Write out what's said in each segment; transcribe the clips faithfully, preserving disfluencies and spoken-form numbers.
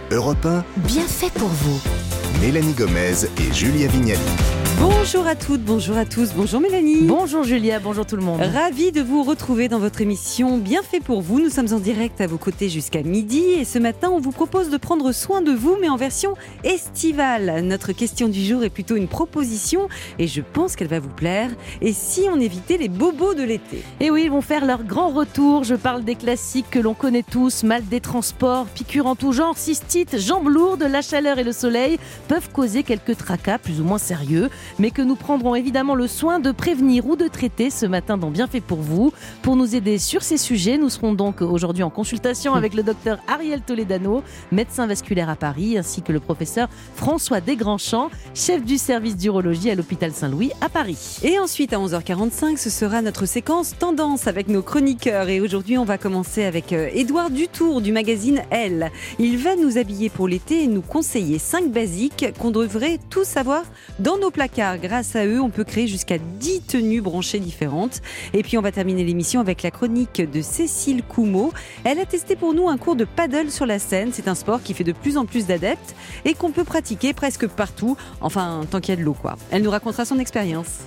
Europe un, bien fait pour vous. Mélanie Gomez et Julia Vignali. Bonjour à toutes, bonjour à tous, bonjour Mélanie. Bonjour Julia, bonjour tout le monde. Ravie de vous retrouver dans votre émission Bien fait pour vous. Nous sommes en direct à vos côtés jusqu'à midi et ce matin on vous propose de prendre soin de vous mais en version estivale. Notre question du jour est plutôt une proposition et je pense qu'elle va vous plaire. Et si on évitait les bobos de l'été ? Et oui, ils vont faire leur grand retour. Je parle des classiques que l'on connaît tous, mal des transports, piqûres en tout genre, cystite, jambes lourdes, la chaleur et le soleil peuvent causer quelques tracas plus ou moins sérieux, mais que nous prendrons évidemment le soin de prévenir ou de traiter ce matin dans Bien fait pour vous. Pour nous aider sur ces sujets, nous serons donc aujourd'hui en consultation avec le docteur Ariel Toledano, médecin vasculaire à Paris, ainsi que le professeur François Desgrandchamps, chef du service d'urologie à l'hôpital Saint-Louis à Paris. Et ensuite à onze heures quarante-cinq, ce sera notre séquence Tendance avec nos chroniqueurs. Et aujourd'hui, on va commencer avec Édouard Dutour du magazine Elle. Il va nous habiller pour l'été et nous conseiller cinq basiques qu'on devrait tous savoir dans nos placards. Grâce à eux, on peut créer jusqu'à dix tenues branchées différentes. Et puis on va terminer l'émission avec la chronique de Cécile Coumeau. Elle a testé pour nous un cours de paddle sur la Seine. C'est un sport qui fait de plus en plus d'adeptes et qu'on peut pratiquer presque partout. Enfin, tant qu'il y a de l'eau, quoi. Elle nous racontera son expérience.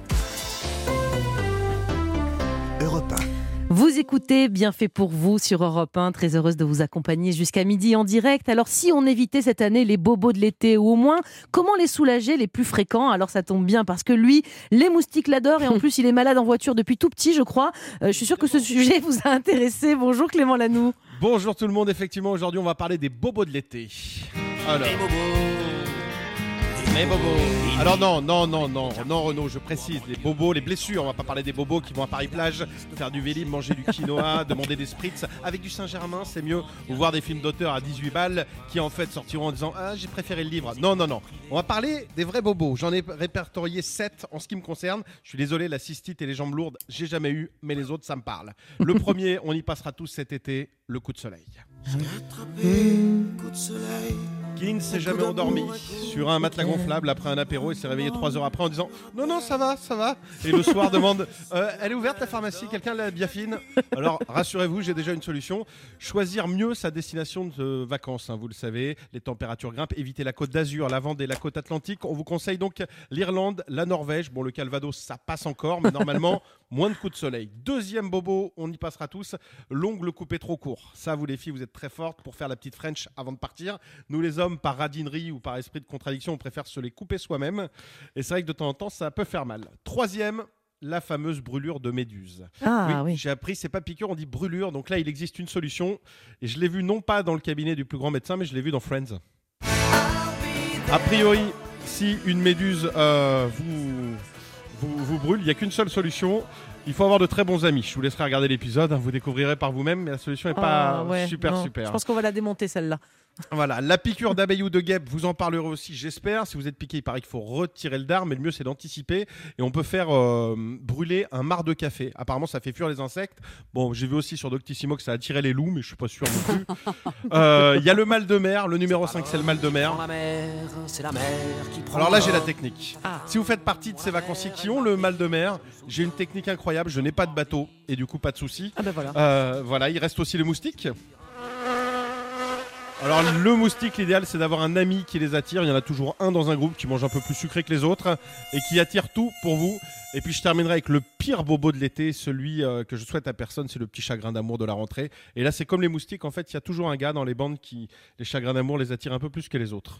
Europe un. Vous écoutez Bien fait pour vous sur Europe un, très heureuse de vous accompagner jusqu'à midi en direct. Alors si on évitait cette année les bobos de l'été, ou au moins comment les soulager les plus fréquents? Alors ça tombe bien parce que lui, les moustiques l'adorent et en plus il est malade en voiture depuis tout petit je crois. Euh, je suis sûre que ce sujet vous a intéressé. Bonjour Clément Lanoux. Bonjour tout le monde, effectivement aujourd'hui on va parler des bobos de l'été. Alors... Les bobos Les bobos. Alors non, non, non, non, non Renaud, je précise, les bobos, les blessures, on va pas parler des bobos qui vont à Paris-Plage, faire du vélib, manger du quinoa, demander des spritz avec du Saint-Germain, c'est mieux, ou voir des films d'auteur à dix-huit balles qui en fait sortiront en disant « Ah, j'ai préféré le livre ». Non, non, non, on va parler des vrais bobos, j'en ai répertorié sept en ce qui me concerne. Je suis désolé, la cystite et les jambes lourdes, j'ai jamais eu, mais les autres, ça me parle. Le premier, on y passera tous cet été, le coup de soleil. Coup de soleil. Qui ne s'est jamais endormi sur un matelas gonflable après un apéro et s'est réveillé trois heures après en disant « Non, non, ça va, ça va ». Et le soir demande euh, « Elle est ouverte la pharmacie ? Quelqu'un l'a bien fine ?» Alors rassurez-vous, j'ai déjà une solution. Choisir mieux sa destination de vacances, hein, vous le savez. Les températures grimpent, évitez la côte d'Azur, la Vendée, la côte Atlantique. On vous conseille donc l'Irlande, la Norvège. Bon, le Calvados, ça passe encore, mais normalement, moins de coups de soleil. Deuxième bobo, on y passera tous, l'ongle coupé trop court. Ça, vous les filles, vous êtes très fortes pour faire la petite French avant de partir. Nous les hommes, par radinerie ou par esprit de contradiction, on préfère se les couper soi-même. Et c'est vrai que de temps en temps, ça peut faire mal. Troisième, la fameuse brûlure de méduse. Ah oui, oui. J'ai appris, c'est pas piqûre, on dit brûlure. Donc là, il existe une solution. Et je l'ai vu non pas dans le cabinet du plus grand médecin, mais je l'ai vu dans Friends. A priori, si une méduse euh, vous, vous, vous brûle, il n'y a qu'une seule solution. Il faut avoir de très bons amis. Je vous laisserai regarder l'épisode, hein, vous découvrirez par vous-même, mais la solution n'est pas Ah, ouais, super non. super. Je pense qu'on va la démonter celle-là. Voilà, la piqûre d'abeille ou de guêpe, vous en parlerez aussi, j'espère. Si vous êtes piqué, il paraît qu'il faut retirer le dard, mais le mieux c'est d'anticiper. Et on peut faire euh, brûler un marc de café. Apparemment, ça fait fuir les insectes. Bon, j'ai vu aussi sur Doctissimo que ça attirait les loups, mais je suis pas sûr non plus. Il euh, y a le mal de mer. Le numéro cinq, c'est le mal de mer. La mer, c'est la mer qui prend. Alors là, j'ai la technique. Ah. Si vous faites partie de ces vacanciers qui ont le mal de mer, j'ai une technique incroyable. Je n'ai pas de bateau et du coup, pas de souci. Ah ben voilà. Euh, voilà, il reste aussi le moustique. Alors le moustique, l'idéal c'est d'avoir un ami qui les attire. Il y en a toujours un dans un groupe qui mange un peu plus sucré que les autres et qui attire tout pour vous. Et puis je terminerai avec le pire bobo de l'été, celui euh, que je souhaite à personne, c'est le petit chagrin d'amour de la rentrée. Et là c'est comme les moustiques, en fait il y a toujours un gars dans les bandes qui, les chagrins d'amour les attirent un peu plus que les autres.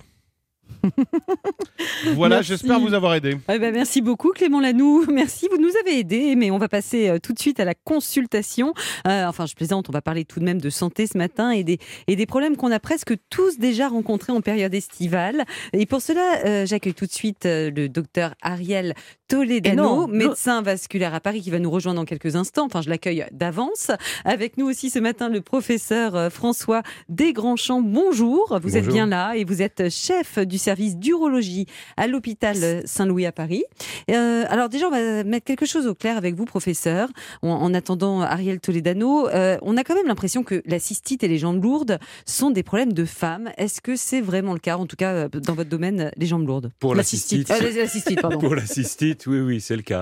Voilà, Merci. J'espère vous avoir aidé. Eh ben, merci beaucoup Clément Lanoux, merci, vous nous avez aidés, mais on va passer euh, tout de suite à la consultation. Euh, enfin, je plaisante, on va parler tout de même de santé ce matin et des, et des problèmes qu'on a presque tous déjà rencontrés en période estivale. Et pour cela, euh, j'accueille tout de suite euh, le docteur Ariel Toledano, non, médecin vasculaire à Paris, qui va nous rejoindre dans quelques instants. Enfin, je l'accueille d'avance. Avec nous aussi ce matin, le professeur euh, François Desgrandchamps. Bonjour, vous Bonjour. êtes bien là et vous êtes chef du service d'urologie à l'hôpital Saint-Louis à Paris. Euh, alors déjà, on va mettre quelque chose au clair avec vous, professeur. En, en attendant Ariel Toledano, euh, on a quand même l'impression que la cystite et les jambes lourdes sont des problèmes de femmes. Est-ce que c'est vraiment le cas, en tout cas dans votre domaine, les jambes lourdes? Pour la cystite, Ah, la, la cystite, pardon. Pour la cystite, oui, oui, c'est le cas.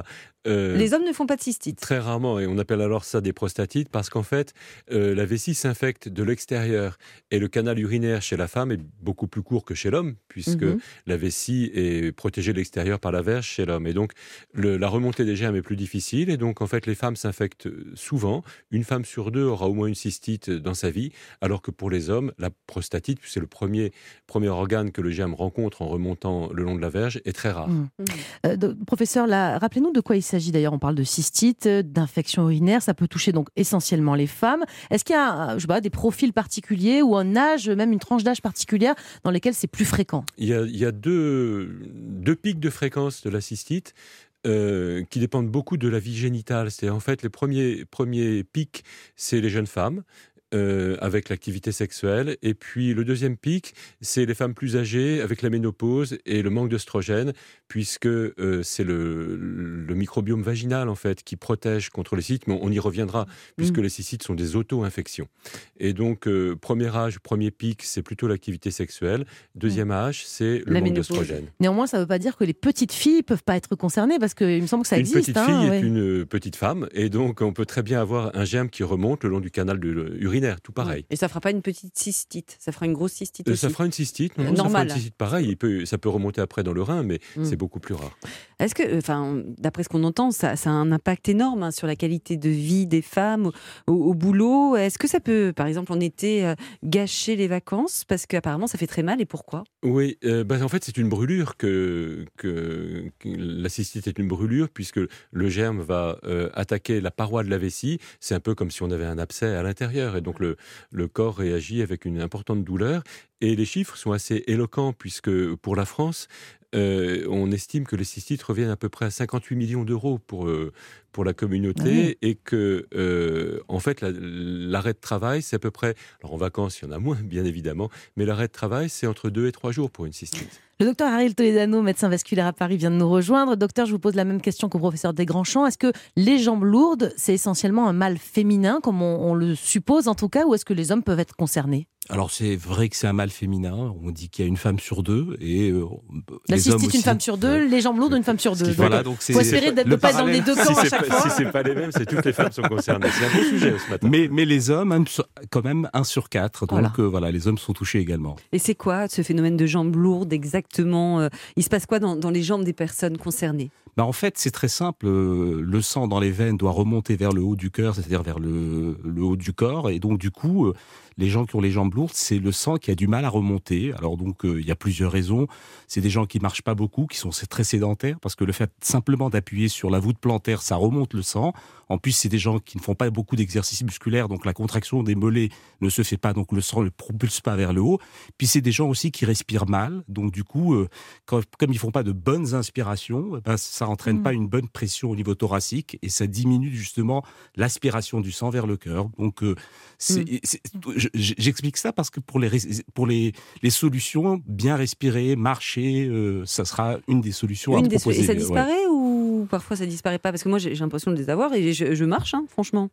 Euh, Les hommes ne font pas de cystite. Très rarement, et on appelle alors ça des prostatites, parce qu'en fait, euh, la vessie s'infecte de l'extérieur, et le canal urinaire chez la femme est beaucoup plus court que chez l'homme, puisque mm-hmm. la vessie est protégée de l'extérieur par la verge chez l'homme, et donc le, la remontée des germes est plus difficile, et donc en fait les femmes s'infectent souvent. Une femme sur deux aura au moins une cystite dans sa vie, alors que pour les hommes, la prostatite, c'est le premier, premier organe que le germe rencontre en remontant le long de la verge, est très rare. Mmh. Euh, de, professeur, là, rappelez-nous de quoi il s'agit d'ailleurs. On parle de cystite, d'infection urinaire, ça peut toucher donc essentiellement les femmes. Est-ce qu'il y a je sais pas, des profils particuliers ou un âge, même une tranche d'âge particulière dans lesquels c'est plus fréquent? Il y a, il y a deux, deux pics de fréquence de la cystite. Euh, qui dépendent beaucoup de la vie génitale. C'est en fait les premiers, premiers pics, c'est les jeunes femmes. Euh, avec l'activité sexuelle. Et puis le deuxième pic, c'est les femmes plus âgées avec la ménopause et le manque d'œstrogène, puisque euh, c'est le, le microbiome vaginal en fait qui protège contre les cystites, mais on, on y reviendra, puisque mmh. les cystites sont des auto-infections. Et donc, euh, premier âge, premier pic, c'est plutôt l'activité sexuelle. Deuxième mmh. âge, c'est le la manque ménopause. d'œstrogène. Néanmoins, ça ne veut pas dire que les petites filles ne peuvent pas être concernées, parce qu'il me semble que ça une existe. Une petite fille hein, est ouais. une petite femme, et donc on peut très bien avoir un germe qui remonte le long du canal de, urinaire. Tout pareil. Et ça fera pas une petite cystite, ça fera une grosse cystite euh, aussi. Ça fera une cystite, non, non, ça fera une cystite pareil. Il peut, ça peut remonter après dans le rein, mais mm. c'est beaucoup plus rare. Est-ce que, enfin, d'après ce qu'on entend, ça, ça a un impact énorme hein, sur la qualité de vie des femmes au, au boulot. Est-ce que ça peut, par exemple, en été, euh, gâcher les vacances parce qu'apparemment ça fait très mal et pourquoi? Oui, euh, bah, en fait c'est une brûlure que, que, que la cystite est une brûlure puisque le germe va euh, attaquer la paroi de la vessie. C'est un peu comme si on avait un abcès à l'intérieur et donc le, le corps réagit avec une importante douleur. Et les chiffres sont assez éloquents puisque pour la France, euh, on estime que les cystites reviennent à peu près à cinquante-huit millions d'euros pour, euh, pour la communauté ah oui. et que, euh, en fait, la, l'arrêt de travail, c'est à peu près, alors en vacances, il y en a moins, bien évidemment, mais l'arrêt de travail, c'est entre deux et trois jours pour une cystite. Le docteur Ariel Toledano, médecin vasculaire à Paris, vient de nous rejoindre. Docteur, je vous pose la même question qu'au professeur Desgrands-Champs. Est-ce que les jambes lourdes, c'est essentiellement un mal féminin, comme on, on le suppose en tout cas, ou est-ce que les hommes peuvent être concernés ? Alors c'est vrai que c'est un mal féminin, on dit qu'il y a une femme sur deux et euh, la les cystite hommes aussi. Une femme sur deux, euh, les jambes lourdes une femme sur deux. Voilà, donc c'est, faut espérer d'être ne pas être dans les deux camps si à chaque pas, fois. Si c'est pas les mêmes, c'est toutes les femmes sont concernées. C'est un beau sujet ce matin. Mais, mais les hommes, quand même un sur quatre, donc voilà. Euh, voilà, les hommes sont touchés également. Et c'est quoi ce phénomène de jambes lourdes exactement euh, Il se passe quoi dans, dans les jambes des personnes concernées? Bah en fait, c'est très simple. Le sang dans les veines doit remonter vers le haut du cœur, c'est-à-dire vers le, le haut du corps. Et donc, du coup, les gens qui ont les jambes lourdes, c'est le sang qui a du mal à remonter. Alors donc, euh, il y a plusieurs raisons. C'est des gens qui marchent pas beaucoup, qui sont très sédentaires, parce que le fait simplement d'appuyer sur la voûte plantaire, ça remonte le sang. En plus, c'est des gens qui ne font pas beaucoup d'exercices musculaires, donc la contraction des mollets ne se fait pas, donc le sang ne propulse pas vers le haut. Puis c'est des gens aussi qui respirent mal, donc du coup, euh, quand, comme ils font pas de bonnes inspirations, ben, ça entraîne mmh. pas une bonne pression au niveau thoracique et ça diminue justement l'aspiration du sang vers le cœur. Donc euh, c'est, mmh. c'est, j'explique ça parce que pour les pour les les solutions, bien respirer, marcher, euh, ça sera une des solutions une à des proposer. Et ça disparaît ouais. ou parfois ça disparaît pas? Parce que moi j'ai, j'ai l'impression de les avoir et je, je marche, hein, franchement.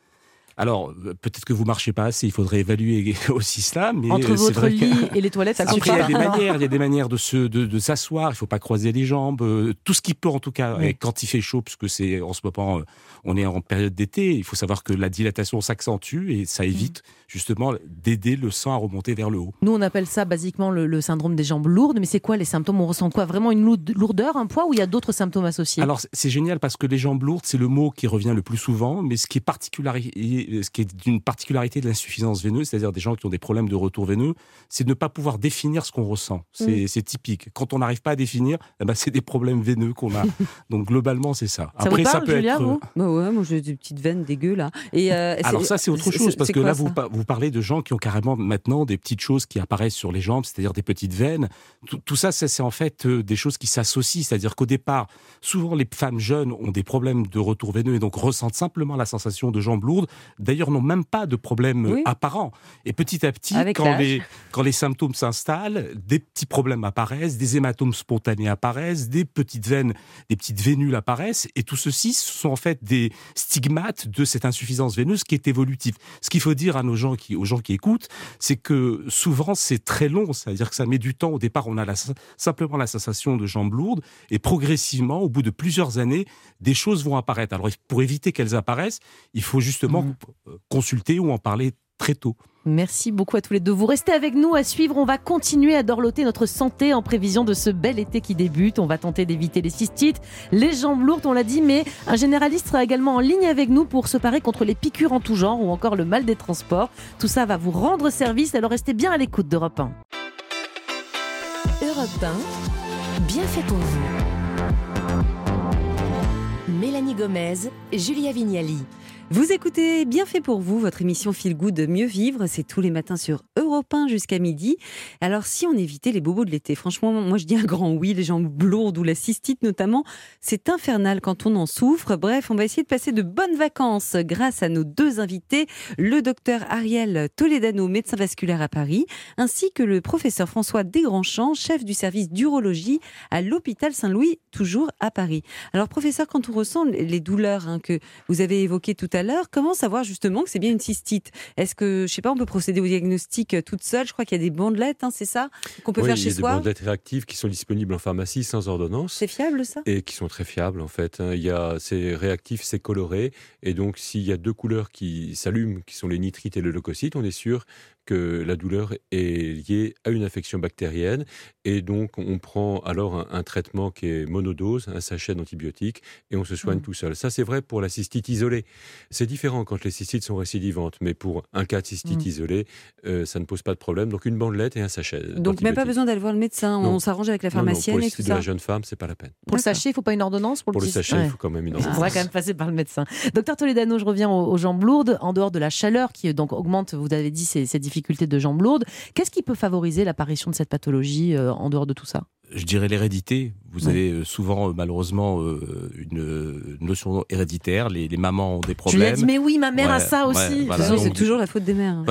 Alors, peut-être que vous marchez pas assez, il faudrait évaluer aussi cela. Mais entre c'est votre vrai lit que... et les toilettes, ça compte Après, pas. il y a des manières, il y a des manières de se, de, de s'asseoir. Il faut pas croiser les jambes, euh, tout ce qui peut en tout cas. Oui. Et quand il fait chaud, parce que c'est en ce moment, euh, on est en période d'été, il faut savoir que la dilatation s'accentue et ça évite mmh. justement d'aider le sang à remonter vers le haut. Nous, on appelle ça basiquement le, le syndrome des jambes lourdes. Mais c'est quoi les symptômes? On ressent quoi? Vraiment une lourdeur, un poids, ou il y a d'autres symptômes associés? Alors c'est génial parce que les jambes lourdes, c'est le mot qui revient le plus souvent, mais ce qui est particulier, ce qui est d'une particularité de l'insuffisance veineuse, c'est-à-dire des gens qui ont des problèmes de retour veineux, c'est de ne pas pouvoir définir ce qu'on ressent. C'est, mmh. c'est typique. Quand on n'arrive pas à définir, eh ben c'est des problèmes veineux qu'on a. Donc globalement, c'est ça. Ça Après, vous parle, ça peut Julia, être. Vous bah ouais, moi j'ai des petites veines dégueu là. Et euh, alors ça, c'est autre chose parce que là, vous, vous parlez de gens qui ont carrément maintenant des petites choses qui apparaissent sur les jambes, c'est-à-dire des petites veines. Tout, tout ça, c'est, c'est en fait euh, des choses qui s'associent. C'est-à-dire qu'au départ, souvent les femmes jeunes ont des problèmes de retour veineux et donc ressentent simplement la sensation de jambes lourdes d'ailleurs n'ont même pas de problème Oui. apparent. Et petit à petit, Avec quand l'âge. les, quand les symptômes s'installent, des petits problèmes apparaissent, des hématomes spontanés apparaissent, des petites veines, des petites vénules apparaissent, et tout ceci ce sont en fait des stigmates de cette insuffisance veineuse qui est évolutive. Ce qu'il faut dire à nos gens qui, aux gens qui écoutent, c'est que souvent c'est très long, c'est-à-dire que ça met du temps. Au départ, on a la, simplement la sensation de jambes lourdes, et progressivement, au bout de plusieurs années, des choses vont apparaître. Alors, pour éviter qu'elles apparaissent, il faut justement Mmh. consulter ou en parler très tôt. Merci beaucoup à tous les deux. Vous restez avec nous à suivre. On va continuer à dorloter notre santé en prévision de ce bel été qui débute. On va tenter d'éviter les cystites, les jambes lourdes, on l'a dit, mais un généraliste sera également en ligne avec nous pour se parer contre les piqûres en tout genre ou encore le mal des transports. Tout ça va vous rendre service, alors restez bien à l'écoute d'Europe un. Europe un, bien fait pour vous. Mélanie Gomez, Julia Vignali. Vous écoutez Bien fait pour vous, votre émission Feel Good Mieux Vivre, c'est tous les matins sur Europe un jusqu'à midi. Alors si on évitait les bobos de l'été, franchement, moi je dis un grand oui, les jambes lourdes ou la cystite notamment, c'est infernal quand on en souffre. Bref, on va essayer de passer de bonnes vacances grâce à nos deux invités, le docteur Ariel Toledano, médecin vasculaire à Paris, ainsi que le professeur François Desgrandchamps, chef du service d'urologie à l'hôpital Saint-Louis, toujours à Paris. Alors professeur, quand on ressent les douleurs hein, que vous avez évoquées tout à l'heure, comment savoir justement que c'est bien une cystite ? Est-ce que, je sais pas, on peut procéder au diagnostic toute seule ? Je crois qu'il y a des bandelettes, hein, c'est ça, qu'on peut oui, faire chez il y a soi. des bandelettes réactives qui sont disponibles en pharmacie sans ordonnance. C'est fiable ça ? Et qui sont très fiables en fait. Il y a, c'est réactif, c'est coloré, et donc s'il y a deux couleurs qui s'allument, qui sont les nitrites et le leucocyte, on est sûr que la douleur est liée à une infection bactérienne, et donc on prend alors un, un traitement qui est monodose, un sachet d'antibiotiques, et on se soigne mmh. tout seul. Ça c'est vrai pour la cystite isolée. C'est différent quand les cystites sont récidivantes, mais pour un cas de cystite mmh. isolée, euh, ça ne pose pas de problème. Donc une bandelette et un sachet. Donc même pas besoin d'aller voir le médecin, non. on s'arrange avec la pharmacienne non, non, pour et tout ça. Pour le de la jeune femme, c'est pas la peine. Pour D'accord. le sachet, il ne faut pas une ordonnance pour, pour le, le sachet, ouais. il faut quand même une ordonnance. Il faudra quand même passer par le médecin. Docteur Toledano, je reviens aux, aux jambes lourdes. En dehors de la chaleur qui donc augmente, vous avez dit, ces, ces difficultés de jambes lourdes, qu'est-ce qui peut favoriser l'apparition de cette pathologie euh, en dehors de tout ça ? Je dirais l'hérédité. Vous oui. avez souvent, malheureusement, une notion héréditaire. Les, les mamans ont des problèmes. Je lui ai dit, mais oui, ma mère ouais, a ça aussi. Ouais, voilà, c'est donc, toujours la faute des mères.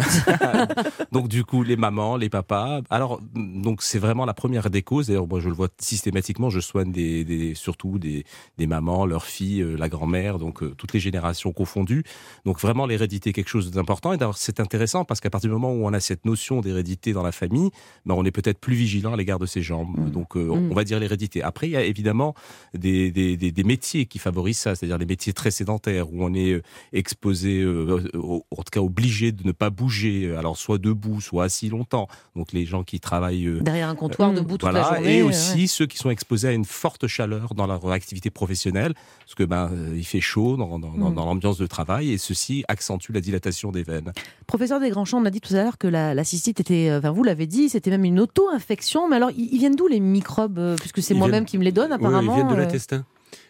Donc, du coup, les mamans, les papas. Alors, donc, c'est vraiment la première des causes. D'ailleurs, moi, je le vois systématiquement. Je soigne des, des, surtout des, des mamans, leurs filles, euh, la grand-mère, donc euh, toutes les générations confondues. Donc, vraiment, l'hérédité est quelque chose d'important. Et d'ailleurs, c'est intéressant parce qu'à partir du moment où on a cette notion d'hérédité dans la famille, ben, on est peut-être plus vigilant à l'égard de ses jambes. Mmh. Donc, euh, mmh. on va dire l'hérédité. Après, il y a évidemment des, des, des, des métiers qui favorisent ça, c'est-à-dire les métiers très sédentaires où on est exposé, euh, en tout cas obligé de ne pas bouger, alors soit debout, soit assis longtemps. Donc les gens qui travaillent euh, derrière un comptoir, euh, debout toute voilà, la journée. Et aussi ouais. ceux qui sont exposés à une forte chaleur dans leur activité professionnelle, parce que ben il fait chaud dans, dans, mmh. dans l'ambiance de travail, et ceci accentue la dilatation des veines. Professeur Desgrandchamps, on a dit tout à l'heure que la, la cystite était, enfin vous l'avez dit, c'était même une auto-infection. Mais alors, ils, ils viennent d'où les microbes ? Puisque c'est ils moi-même viennent... qui me les donne apparemment. Oui, ils viennent de l'intestin.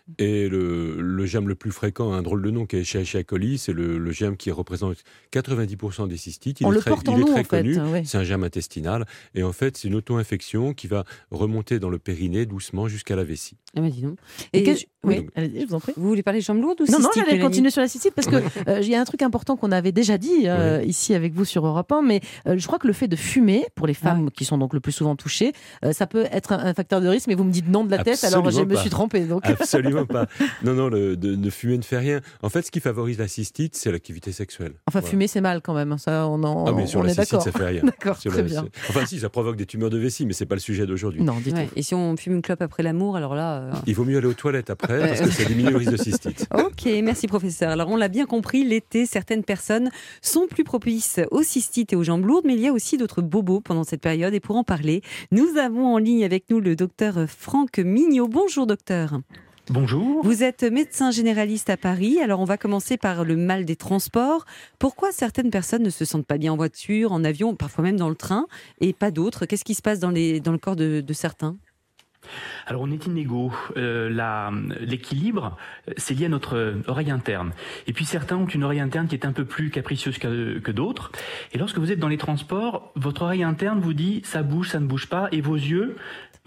Et le, le germe le plus fréquent, un drôle de nom qui est Escherichia coli, c'est le, le germe qui représente quatre-vingt-dix pour cent des cystites. Il On est le très, porte il en est nous, très en connu. fait. Oui. C'est un germe intestinal. Et en fait, c'est une auto-infection qui va remonter dans le périnée doucement jusqu'à la vessie. Ah bah dis donc. Et, et je... oui, donc... allez-y, je vous en prie. Vous voulez parler de jambes lourdes ou Non, cystite, non, j'allais Mélanie continuer sur la cystite parce qu'il euh, y a un truc important qu'on avait déjà dit euh, oui. ici avec vous sur Europe un, mais euh, je crois que le fait de fumer, pour les femmes ah. qui sont donc le plus souvent touchées, euh, ça peut être un, un facteur de risque, mais vous me dites non de la tête, Absolument alors je me pas. suis trompée. Donc. Absolument pas. Non, non, le, de, de fumer ne fait rien. En fait, ce qui favorise la cystite, c'est l'activité sexuelle. Enfin, voilà. fumer, c'est mal quand même. Ça, on en, ah, mais sur on la est cystite, d'accord. ça fait rien. D'accord, sur très la, bien. C'est... Enfin, si, ça provoque des tumeurs de vessie, mais c'est pas le sujet d'aujourd'hui. Non, dites ouais. Et si on fume une clope après l'amour, alors là... Euh... Il vaut mieux aller aux toilettes après, parce que ça diminue le risque de cystite. Ok, merci professeur. Alors, on l'a bien compris, l'été, certaines personnes sont plus propices aux cystites et aux jambes lourdes, mais il y a aussi d'autres bobos pendant cette période. Et pour en parler, nous avons en ligne avec nous le docteur Franck Mignot. Bonjour docteur. Bonjour. Vous êtes médecin généraliste à Paris. Alors, on va commencer par le mal des transports. Pourquoi certaines personnes ne se sentent pas bien en voiture, en avion, parfois même dans le train, et pas d'autres ? Qu'est-ce qui se passe dans, les, dans le corps de, de certains ? Alors on est inégaux. Euh, la, l'équilibre, c'est lié à notre oreille interne. Et puis certains ont une oreille interne qui est un peu plus capricieuse que, que d'autres. Et lorsque vous êtes dans les transports, votre oreille interne vous dit ça bouge, ça ne bouge pas, et vos yeux,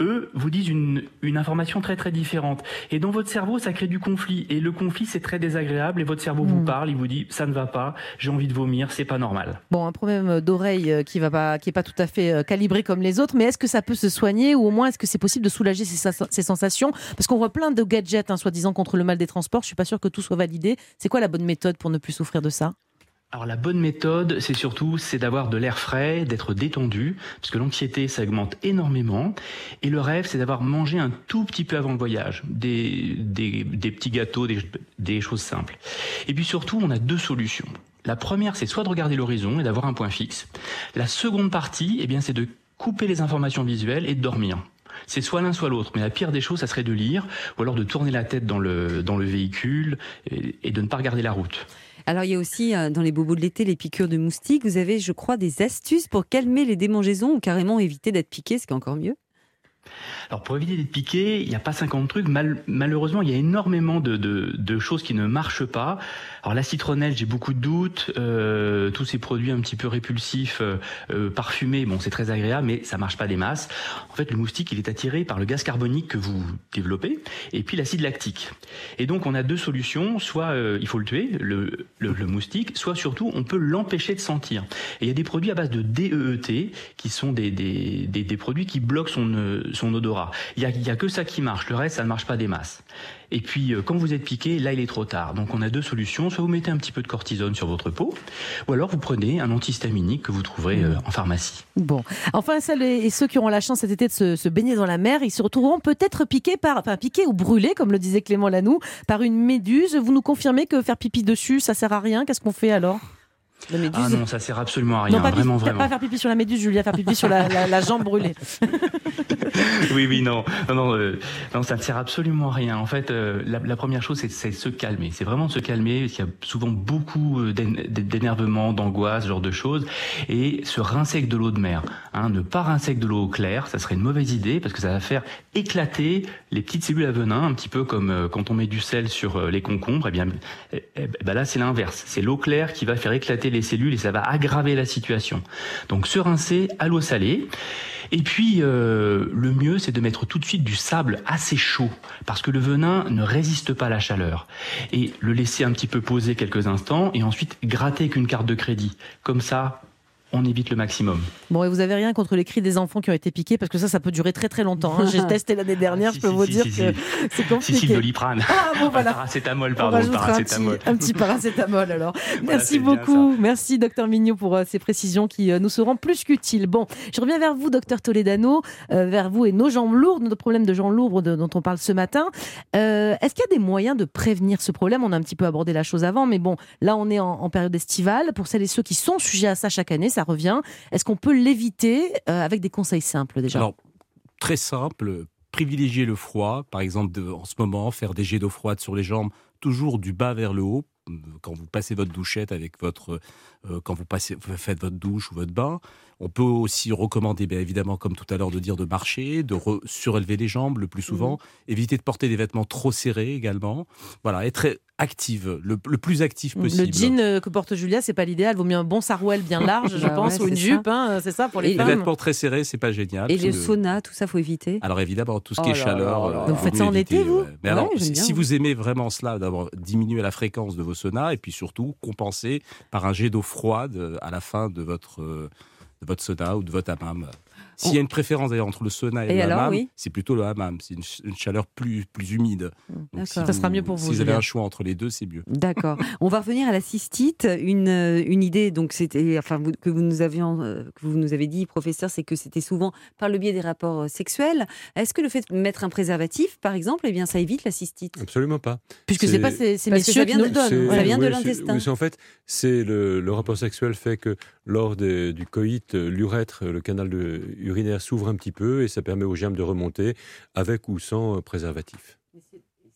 eux vous disent une, une information très très différente. Et dans votre cerveau, ça crée du conflit. Et le conflit, c'est très désagréable. Et votre cerveau mmh. vous parle, il vous dit, ça ne va pas, j'ai envie de vomir, c'est pas normal. Bon, un problème d'oreille qui va pas, qui est pas tout à fait calibré comme les autres, mais est-ce que ça peut se soigner ou au moins est-ce que c'est possible de soulager ces, ces sensations? Parce qu'on voit plein de gadgets, hein, soi-disant contre le mal des transports. Je suis pas sûre que tout soit validé. C'est quoi la bonne méthode pour ne plus souffrir de ça? Alors la bonne méthode, c'est surtout c'est d'avoir de l'air frais, d'être détendu, parce que l'anxiété, ça augmente énormément. Et le rêve, c'est d'avoir mangé un tout petit peu avant le voyage, des, des, des petits gâteaux, des, des choses simples. Et puis surtout, on a deux solutions. La première, c'est soit de regarder l'horizon et d'avoir un point fixe. La seconde partie, eh bien, c'est de couper les informations visuelles et de dormir. C'est soit l'un soit l'autre, mais la pire des choses, ça serait de lire, ou alors de tourner la tête dans le, dans le véhicule et, et de ne pas regarder la route. Alors, il y a aussi, euh, dans les bobos de l'été, les piqûres de moustiques. Vous avez, je crois, des astuces pour calmer les démangeaisons ou carrément éviter d'être piqué, ce qui est encore mieux. Alors, pour éviter d'être piqué, il n'y a pas cinquante trucs. Mal, malheureusement, il y a énormément de, de, de choses qui ne marchent pas. Alors, la citronnelle, j'ai beaucoup de doutes. Euh, tous ces produits un petit peu répulsifs, euh, euh, parfumés, bon, c'est très agréable, mais ça ne marche pas des masses. En fait, le moustique, il est attiré par le gaz carbonique que vous développez et puis l'acide lactique. Et donc, on a deux solutions. Soit euh, il faut le tuer, le, le, le moustique, soit surtout, on peut l'empêcher de sentir. Et il y a des produits à base de D E E T qui sont des, des, des, des produits qui bloquent son, euh, son odorat. Il n'y a, a que ça qui marche, le reste ça ne marche pas des masses. Et puis euh, quand vous êtes piqué, là il est trop tard. Donc on a deux solutions, soit vous mettez un petit peu de cortisone sur votre peau, ou alors vous prenez un antihistaminique que vous trouverez euh, en pharmacie. Bon, enfin celles et ceux qui auront la chance cet été de se, se baigner dans la mer, ils se retrouveront peut-être piqués par, enfin piqués ou brûlés, comme le disait Clément Lanoux, par une méduse. Vous nous confirmez que faire pipi dessus, ça sert à rien? Qu'est-ce qu'on fait alors? La méduse. Ah non, ça sert absolument à rien, non, pas vraiment, pipi, vraiment. Pas faire pipi sur la méduse, Julia, faire pipi sur la, la, la jambe brûlée. Oui, oui, non, non, non, euh, non, ça ne sert absolument à rien. En fait, euh, la, la première chose, c'est, c'est se calmer. C'est vraiment de se calmer, parce qu'il y a souvent beaucoup d'énervement, d'angoisse, ce genre de choses, et se rincer avec de l'eau de mer. Hein, ne pas rincer avec de l'eau claire, ça serait une mauvaise idée, parce que ça va faire éclater les petites cellules à venin, un petit peu comme euh, quand on met du sel sur euh, les concombres. Eh bien, eh, eh, ben là, c'est l'inverse. C'est l'eau claire qui va faire éclater les cellules et ça va aggraver la situation. Donc, se rincer à l'eau salée. Et puis, euh, le mieux, c'est de mettre tout de suite du sable assez chaud, parce que le venin ne résiste pas à la chaleur. Et le laisser un petit peu poser quelques instants, et ensuite gratter avec une carte de crédit. Comme ça, on évite le maximum. Bon, et vous avez rien contre les cris des enfants qui ont été piqués, parce que ça, ça peut durer très très longtemps. Hein. J'ai testé l'année dernière, ah, si, je peux si, vous si, dire si, que si. c'est compliqué. Si, si, le Doliprane. Ah, bon, voilà. Paracétamol, pardon, le paracétamol. Un petit, un petit paracétamol, alors. Voilà, merci beaucoup. Merci, docteur Mignot, pour euh, ces précisions qui euh, nous seront plus qu'utiles. Bon, je reviens vers vous, docteur Toledano, euh, vers vous et nos jambes lourdes, notre problème de jambes lourdes de, dont on parle ce matin. Euh, est-ce qu'il y a des moyens de prévenir ce problème? On a un petit peu abordé la chose avant, mais bon, là, on est en, en période estivale. Pour celles et ceux qui sont sujets à ça chaque année, ça revient. Est-ce qu'on peut l'éviter euh, avec des conseils simples déjà? Alors, très simple, privilégier le froid. Par exemple, de, en ce moment, faire des jets d'eau froide sur les jambes, toujours du bas vers le haut. Quand vous passez votre douchette avec votre, euh, quand vous, passez, vous faites votre douche ou votre bain. On peut aussi recommander, bien évidemment, comme tout à l'heure, de dire de marcher, de re- surélever les jambes le plus souvent, mmh. éviter de porter des vêtements trop serrés également. Voilà, être active, le, le plus actif possible. Le jean que porte Julia, c'est pas l'idéal. Vaut mieux un bon sarouel bien large, je bah pense, ouais, ou une jupe. Hein, c'est ça pour les et femmes. Les vêtements très serrés, c'est pas génial. Et le de... sauna, tout ça, faut éviter. Alors évidemment, tout ce qui oh est chaleur. là là. Euh, Donc vous faites ça en éviter, été, vous ouais. Mais ouais, alors, si, si vous aimez vraiment cela, d'abord diminuer la fréquence de vos saunas et puis surtout compenser par un jet d'eau froide à la fin de votre, de votre sauna ou de votre hammam. S'il y a une préférence d'ailleurs entre le sauna et, et le alors, hammam, oui. c'est plutôt le hammam. C'est une, une chaleur plus, plus humide. Donc, si ça vous, sera mieux pour vous. Si vous avez un choix entre les deux, c'est mieux. D'accord. On va revenir à la cystite. Une, une idée, donc c'était, enfin, vous, que vous nous aviez, que vous nous avez dit, professeur, c'est que c'était souvent par le biais des rapports sexuels. Est-ce que le fait de mettre un préservatif, par exemple, eh bien, ça évite la cystite? Absolument pas. Puisque c'est, c'est pas ces, ces messieurs qui nous le donnent. C'est, ça vient ouais, de l'intestin. C'est, oui, en fait, c'est le, le rapport sexuel fait que lors de, du coït, l'urètre, le canal de, urinaire s'ouvre un petit peu et ça permet aux germes de remonter avec ou sans préservatif.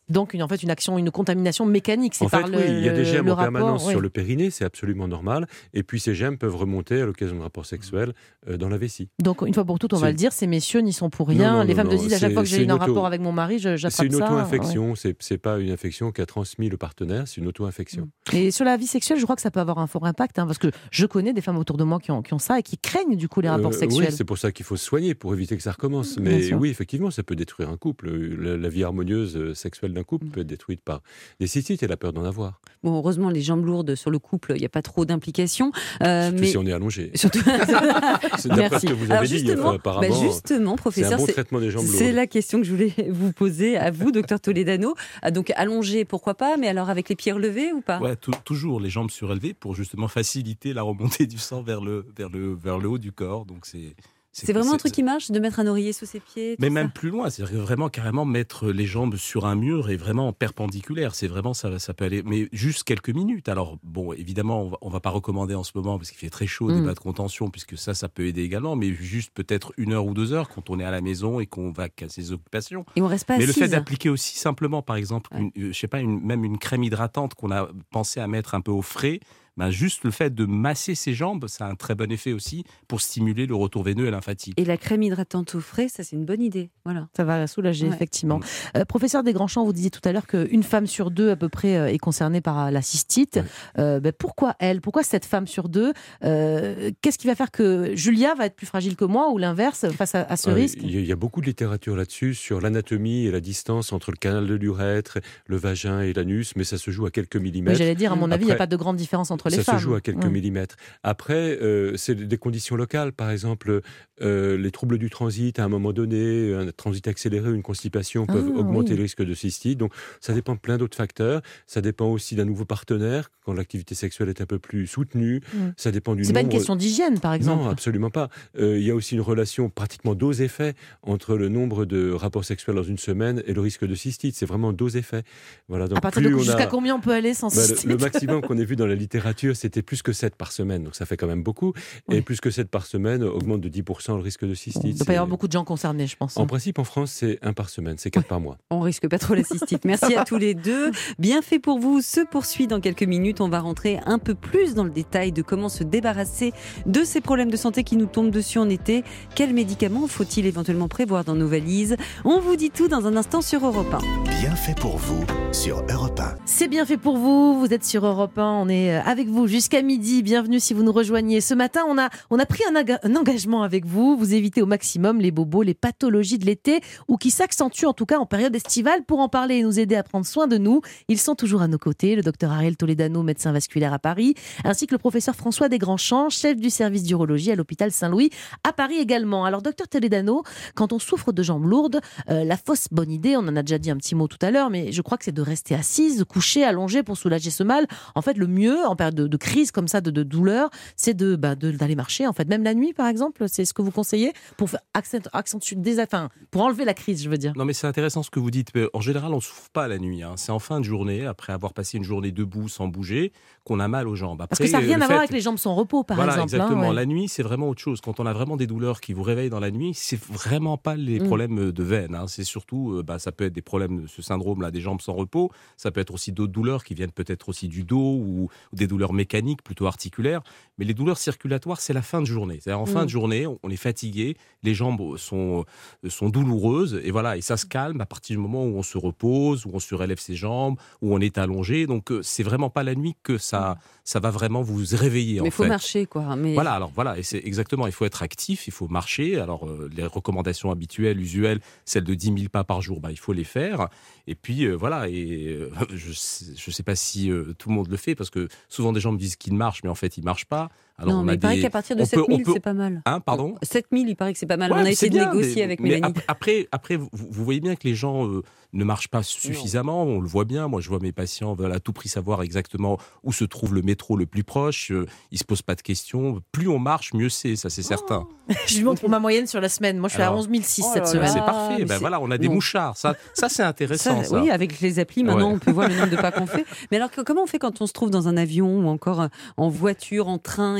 Donc une, en fait une action, une contamination mécanique. C'est en par fait, le, oui, il y a des germes le en rapport, permanence oui. sur le périnée, c'est absolument normal. Et puis ces germes peuvent remonter à l'occasion de rapports sexuels euh, dans la vessie. Donc une fois pour toutes, on C'est- va le dire, ces messieurs n'y sont pour rien. Non, non, Les non, femmes non, te disent à chaque c'est- fois que c'est j'ai eu une un auto- rapport avec mon mari, je, j'attrape ça. C'est une ouais. auto-infection, c'est, c'est pas une infection qui a transmis le partenaire, c'est une auto-infection. Et sur la vie sexuelle, je crois que ça peut avoir un fort impact, hein, parce que je connais des femmes autour de moi qui ont, qui ont ça et qui craignent du coup les rapports Euh, sexuels. Oui, c'est pour ça qu'il faut se soigner, pour éviter que ça recommence. Bien Mais sûr. oui, effectivement, ça peut détruire un couple. La, la vie harmonieuse euh, sexuelle d'un couple peut être détruite par des cystites et la peur d'en avoir. Bon, heureusement, les jambes lourdes sur le couple, il n'y a pas trop d'implications. Euh, Surtout mais... si on est allongé. Surtout... C'est d'après Merci. ce que vous Alors avez dit, justement, enfin, apparemment, bah justement, c'est un professeur, bon c'est- traitement des jambes c'est lourdes. la question que je voulais vous poser à vous, docteur Toledano. Ah, donc allongé, pourquoi pas, mais alors avec les pieds relevés ou pas? Ouais, tou- toujours les jambes surélevées pour justement faciliter la remontée du sang vers le, vers le, vers le haut du corps. Donc c'est, C'est vraiment un truc qui marche, de mettre un oreiller sous ses pieds tout Mais ça même plus loin, c'est-à-dire vraiment carrément mettre les jambes sur un mur et vraiment perpendiculaire. C'est vraiment ça, ça peut aller, mais juste quelques minutes. Alors bon, évidemment, on va, on va pas recommander en ce moment parce qu'il fait très chaud des Mm. bas de contention, puisque ça, ça peut aider également. Mais juste peut-être une heure ou deux heures quand on est à la maison et qu'on va à ses occupations. Et on reste pas Mais le fait assise. d'appliquer aussi simplement, par exemple, Ouais. une, euh, je sais pas, une, même une crème hydratante qu'on a pensé à mettre un peu au frais. Ben juste le fait de masser ses jambes, ça a un très bon effet aussi pour stimuler le retour veineux et lymphatique. Et la crème hydratante au frais, ça c'est une bonne idée. Voilà. Ça va soulager, Ouais. effectivement. Euh, professeur Desgrands-Champs, vous disiez tout à l'heure qu'une femme sur deux, à peu près, euh, est concernée par la cystite. Ouais. Euh, ben, pourquoi elle? Pourquoi cette femme sur deux? Euh, Qu'est-ce qui va faire que Julia va être plus fragile que moi, ou l'inverse, face à, à ce Ah, risque? Il y, a- il y a beaucoup de littérature là-dessus, sur l'anatomie et la distance entre le canal de l'urètre, le vagin et l'anus, mais ça se joue à quelques Mais millimètres. J'allais dire, à mon avis, il n'y a Après, pas de grande différence entre les ça femmes. se joue à quelques Ouais. millimètres. Après, euh, c'est des conditions locales. Par exemple, euh, les troubles du transit, à un moment donné, un transit accéléré ou une constipation peuvent Ah, augmenter oui. le risque de cystite. Donc, ça dépend de plein d'autres facteurs. Ça dépend aussi d'un nouveau partenaire, quand l'activité sexuelle est un peu plus soutenue. Mm. Ça dépend du C'est pas une nombre- question d'hygiène, par exemple. Non, absolument pas. Euh, il y a aussi une relation pratiquement dose-effet entre le nombre de rapports sexuels dans une semaine et le risque de cystite. C'est vraiment dose-effet. Voilà, donc à partir de plus on jusqu'à a... combien on peut aller sans Bah, cystite? le, le maximum qu'on ait vu dans la littérature, c'était plus que sept par semaine, donc ça fait quand même beaucoup. Oui. Et plus que sept par semaine augmente de dix pour cent le risque de Il cystite. ne doit C'est- pas y avoir beaucoup de gens concernés, je pense. En principe, en France, c'est un par semaine, c'est quatre par mois. On risque pas trop la cystite. Merci à tous les deux. Bien fait pour vous se poursuit dans quelques minutes. On va rentrer un peu plus dans le détail de comment se débarrasser de ces problèmes de santé qui nous tombent dessus en été. Quels médicaments faut-il éventuellement prévoir dans nos valises? On vous dit tout dans un instant sur Europe un. Bien fait pour vous sur Europe un. C'est bien fait pour vous, vous êtes sur Europe un, on est avec vous jusqu'à midi, bienvenue si vous nous rejoignez. Ce matin, on a, on a pris un, aga- un engagement avec vous, vous évitez au maximum les bobos, les pathologies de l'été, ou qui s'accentuent en tout cas en période estivale. Pour en parler et nous aider à prendre soin de nous, ils sont toujours à nos côtés, le docteur Ariel Toledano, médecin vasculaire à Paris, ainsi que le professeur François Desgrands-Champs, chef du service d'urologie à l'hôpital Saint-Louis, à Paris également. Alors docteur Toledano, quand on souffre de jambes lourdes, euh, la fausse bonne idée, on en a déjà dit un petit mot tout à l'heure, mais je crois que c'est de rester assise, couchée, allongée pour soulager ce mal. En fait, le mieux, en période de, de crise comme ça, de, de douleur, c'est de, bah, de- d'aller marcher. En fait, même la nuit, par exemple, c'est ce que vous conseillez pour faire accent- accentuer des, enfin, pour enlever la crise, je veux dire. Non, mais c'est intéressant ce que vous dites. En général, on ne souffre pas la nuit. hein. C'est en fin de journée, après avoir passé une journée debout sans bouger, qu'on a mal aux jambes. Après, Parce que ça n'a rien le à voir fait- avec les jambes sans repos, par voilà, exemple. hein, exactement. ouais. La nuit, c'est vraiment autre chose. Quand on a vraiment des douleurs qui vous réveillent dans la nuit, c'est vraiment pas les Mm. problèmes de veine. hein. C'est surtout, euh, bah, ça peut être des problèmes de ce syndrome-là, des jambes sans repos. Ça peut être aussi d'autres douleurs qui viennent peut-être aussi du dos ou, ou des douleurs mécaniques, plutôt articulaires. Mais les douleurs circulatoires, c'est la fin de journée. C'est-à-dire en fin Mm. de journée, on on est fatigué, les jambes sont, sont douloureuses et voilà, et ça se calme à partir du moment où on se repose, où on surélève ses jambes, où on est allongé. Donc euh, c'est vraiment pas la nuit que ça, ça va vraiment vous réveiller. Mais en il faut fait. marcher, quoi. Mais... Voilà, alors voilà, et c'est exactement, il faut être actif, il faut marcher. Alors, euh, les recommandations habituelles, usuelles, celles de dix mille pas par jour, bah, il faut les faire. Et puis, euh, voilà, et euh, je sais, je sais pas si euh, tout le monde le fait, parce que souvent des gens me disent qu'ils marchent, mais en fait, ils marchent pas. Alors, non, on mais a il paraît des- qu'à partir de on peut- on sept mille, peut- c'est pas mal. Hein, pardon sept mille, il paraît que c'est pas mal. Ouais, On a mais essayé c'est de bien, négocier mais- avec mais Mélanie. ap- Après, après vous, vous voyez bien que les gens euh, ne marchent pas suffisamment. On le voit bien. Moi, je vois mes patients veulent à tout prix savoir exactement où se trouve le métro le plus proche. Euh, ils se posent pas de questions. Plus on marche, mieux c'est. Ça, c'est certain. Je lui montre pour ma moyenne sur la semaine. Moi, je suis à Alors, onze mille six oh cette là semaine. là. C'est Ah, parfait. mais Ben c'est- voilà, on a des non. mouchards. Ça, ça c'est intéressant. Ça, Ça, oui, avec les applis, maintenant, Ouais. on peut voir le nombre de pas qu'on fait. Mais alors, que- comment on fait quand on se trouve dans un avion ou encore euh, en voiture, en train et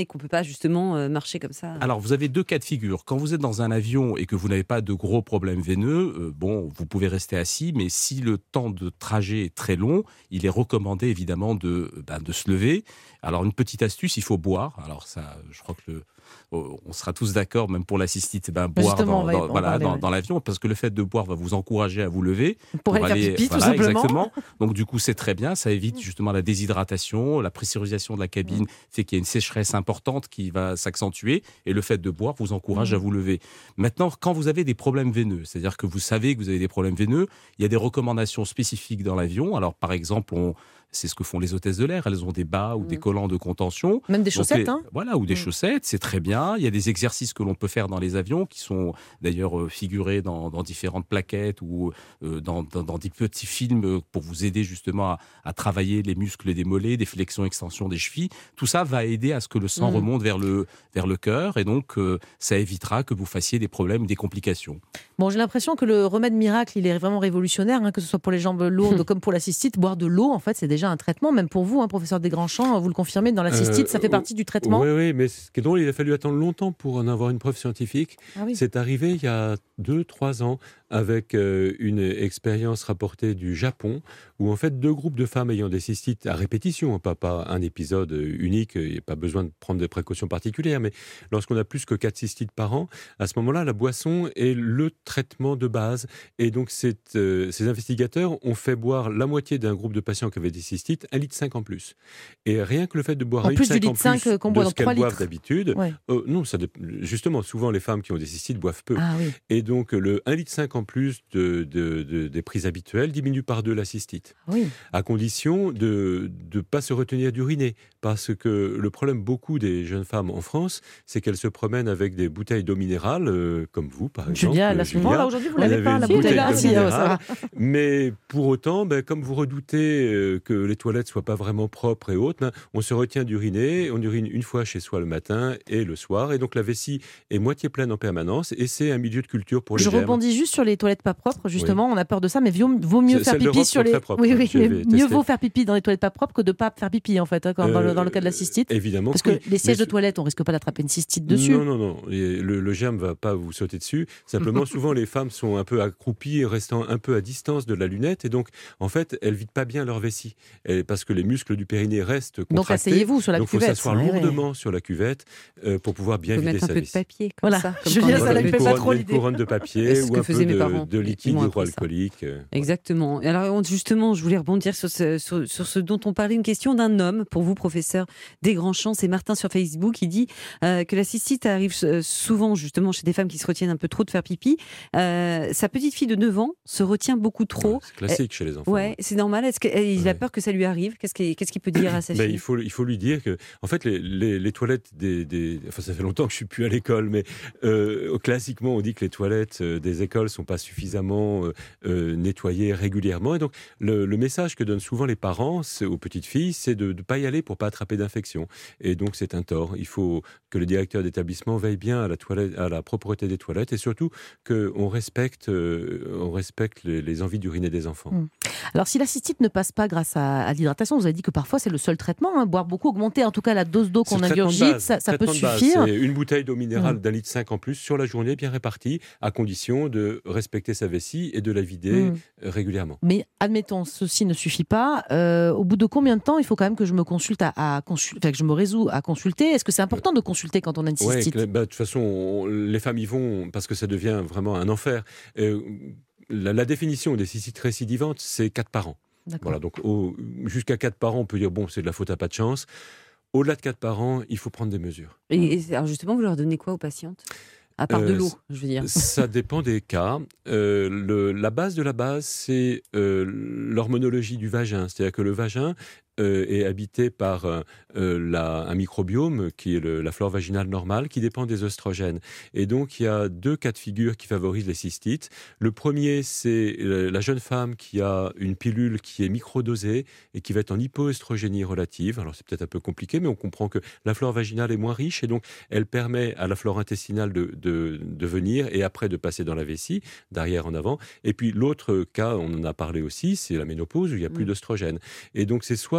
et qu'on ne peut pas justement euh, marcher comme ça. Alors, vous avez deux cas de figure. Quand vous êtes dans un avion et que vous n'avez pas de gros problèmes veineux, euh, bon, vous pouvez rester assis, mais si le temps de trajet est très long, il est recommandé évidemment de, ben, de se lever. Alors, une petite astuce, il faut boire. Alors, ça, je crois que le, on sera tous d'accord, même pour la cystite, ben, boire Justement, dans, ouais, dans, on voilà, parlait, dans, ouais. dans l'avion, parce que le fait de boire va vous encourager à vous lever. Pour, pour aller faire pipi, voilà, tout simplement. Exactement. Donc, du coup, c'est très bien. Ça évite justement la déshydratation. La pressurisation de la cabine mmh. fait qu'il y a une sécheresse importante qui va s'accentuer. Et le fait de boire vous encourage mmh. à vous lever. Maintenant, quand vous avez des problèmes veineux, c'est-à-dire que vous savez que vous avez des problèmes veineux, il y a des recommandations spécifiques dans l'avion. Alors, par exemple, on... c'est ce que font les hôtesses de l'air. Elles ont des bas ou mmh. des collants de contention. Même des chaussettes, les... hein Voilà, ou des mmh. chaussettes, c'est très bien. Il y a des exercices que l'on peut faire dans les avions qui sont d'ailleurs euh, figurés dans, dans différentes plaquettes ou euh, dans, dans, dans des petits films pour vous aider justement à, à travailler les muscles des mollets, des flexions, extensions des chevilles. Tout ça va aider à ce que le sang mmh. remonte vers le, vers le cœur et donc euh, ça évitera que vous fassiez des problèmes, des complications. Bon, j'ai l'impression que le remède miracle, il est vraiment révolutionnaire, hein, que ce soit pour les jambes lourdes comme pour la cystite. Boire de l'eau, en fait, c'est déjà un traitement, même pour vous, hein, professeur Desgrands-Champs, vous le confirmez, dans la cystite, euh, ça fait partie du traitement. Oui, oui, mais ce qui est drôle, il a fallu attendre longtemps pour en avoir une preuve scientifique. Ah oui. C'est arrivé il y a deux, trois ans avec euh, une expérience rapportée du Japon, où en fait deux groupes de femmes ayant des cystites à répétition, pas, pas un épisode unique, il n'y a pas besoin de prendre des précautions particulières, mais lorsqu'on a plus que quatre cystites par an, à ce moment-là, la boisson est le traitement de base. Et donc cette, euh, ces investigateurs ont fait boire la moitié d'un groupe de patients qui avaient des cystites, un litre cinq en plus. Et rien que le fait de boire en un litre cinq en plus cinq qu'on boit de ce qu'elles boivent d'habitude, ouais. euh, non, ça, justement, souvent les femmes qui ont des cystites boivent peu. Ah, oui. Et donc le un litre cinq en plus de, de, de, des prises habituelles diminue par deux la cystite. Oui. À condition de ne pas se retenir d'uriner. Parce que le problème beaucoup des jeunes femmes en France, c'est qu'elles se promènent avec des bouteilles d'eau minérale, euh, comme vous par exemple. Julia, là, Julia, là aujourd'hui vous l'avez pas, la bouteille là, si, minérale, mais pour autant, ben, comme vous redoutez euh, que les toilettes soient pas vraiment propres et autres, ben, on se retient d'uriner, on urine une fois chez soi le matin et le soir, et donc la vessie est moitié pleine en permanence, et c'est un milieu de culture pour les Je germes. rebondis juste sur les toilettes pas propres, justement, oui. On a peur de ça, mais vaut, vaut mieux faire pipi sur les. Propres, oui, oui, mais mieux vaut faire pipi dans les toilettes pas propres que de pas faire pipi en fait, hein, quand, euh, dans, le, dans le cas de la cystite. Évidemment. Parce que oui. les sièges mais de toilette, on risque pas d'attraper une cystite dessus. Non, non, non. Le, le germe va pas vous sauter dessus. Simplement, souvent les femmes sont un peu accroupies, restant un peu à distance de la lunette, et donc en fait, elles vident pas bien leur vessie, et parce que les muscles du périnée restent contractés. Donc asseyez-vous sur la donc, cuvette. Donc il faut s'asseoir ouais, lourdement ouais. sur la cuvette euh, pour pouvoir bien vider sa vessie. Mettre un peu de papier, comme voilà. ça. Comme Julien, ça ne fait pas trop une l'idée. couronne de papier ou un peu de, de liquide hydroalcoolique. Exactement. Alors justement, je voulais rebondir sur ce, sur, sur ce dont on parlait, une question d'un homme pour vous, professeur Desgrands-Champs. C'est Martin sur Facebook qui dit euh, que la cystite arrive souvent justement chez des femmes qui se retiennent un peu trop de faire pipi. Euh, sa petite fille de neuf ans se retient beaucoup trop. C'est classique euh, chez les enfants. Ouais, ouais. C'est normal. Est-ce qu'il ouais. a peur que ça lui arrive? Qu'est-ce qu'il, qu'est-ce qu'il peut dire à sa ben, fille? il faut, il faut lui dire que, en fait, les, les, les toilettes des, des, enfin, ça fait longtemps que je suis plus à l'école, mais euh, classiquement, on dit que les toilettes des écoles sont pas suffisamment euh, nettoyées régulièrement. Et donc, le, le message que donnent souvent les parents aux petites filles, c'est de ne pas y aller pour pas attraper d'infection. Et donc, c'est un tort. Il faut que le directeur d'établissement veille bien à la toilette, à la propreté des toilettes, et surtout qu'on respecte, euh, on respecte les, les envies d'uriner des enfants. Mmh. Alors, si la cystite ne passe pas grâce à, à l'hydratation, vous avez dit que parfois c'est le seul traitement, hein, boire beaucoup, augmenter en tout cas la dose d'eau qu'on ingurgite, ça, ça peut suffire. C'est une bouteille d'eau minérale mmh. d'un litre cinq en plus sur la journée, bien répartie, à condition de respecter sa vessie et de la vider mmh. régulièrement. Mais admettons, ceci ne suffit pas. Euh, au bout de combien de temps il faut quand même que je me consulte à, à consul... enfin, que je me résous à consulter? Est-ce que c'est important de consulter quand on a une cystite? Ouais, bah, de toute façon, on, les femmes y vont parce que ça devient vraiment un enfer. Euh, la, la définition des cystites récidivantes, c'est quatre par an. Voilà, donc au, jusqu'à quatre par an, on peut dire bon, c'est de la faute à pas de chance. Au-delà de quatre par an, il faut prendre des mesures. Et, et alors justement, vous leur donnez quoi aux patientes? À part euh, de l'eau, je veux dire. Ça dépend des cas. Euh, le, la base de la base, c'est euh, l'hormonologie du vagin. C'est-à-dire que le vagin euh, est habité par euh, la, un microbiome qui est le, la flore vaginale normale, qui dépend des œstrogènes. Et donc, il y a deux cas de figure qui favorisent les cystites. Le premier, c'est la jeune femme qui a une pilule qui est microdosée et qui va être en hypoœstrogénie relative. Alors, c'est peut-être un peu compliqué, mais on comprend que la flore vaginale est moins riche et donc, elle permet à la flore intestinale de, de, de venir et après de passer dans la vessie, d'arrière en avant. Et puis, l'autre cas, on en a parlé aussi, c'est la ménopause où il n'y a plus mmh. d'œstrogène. Et donc, c'est soit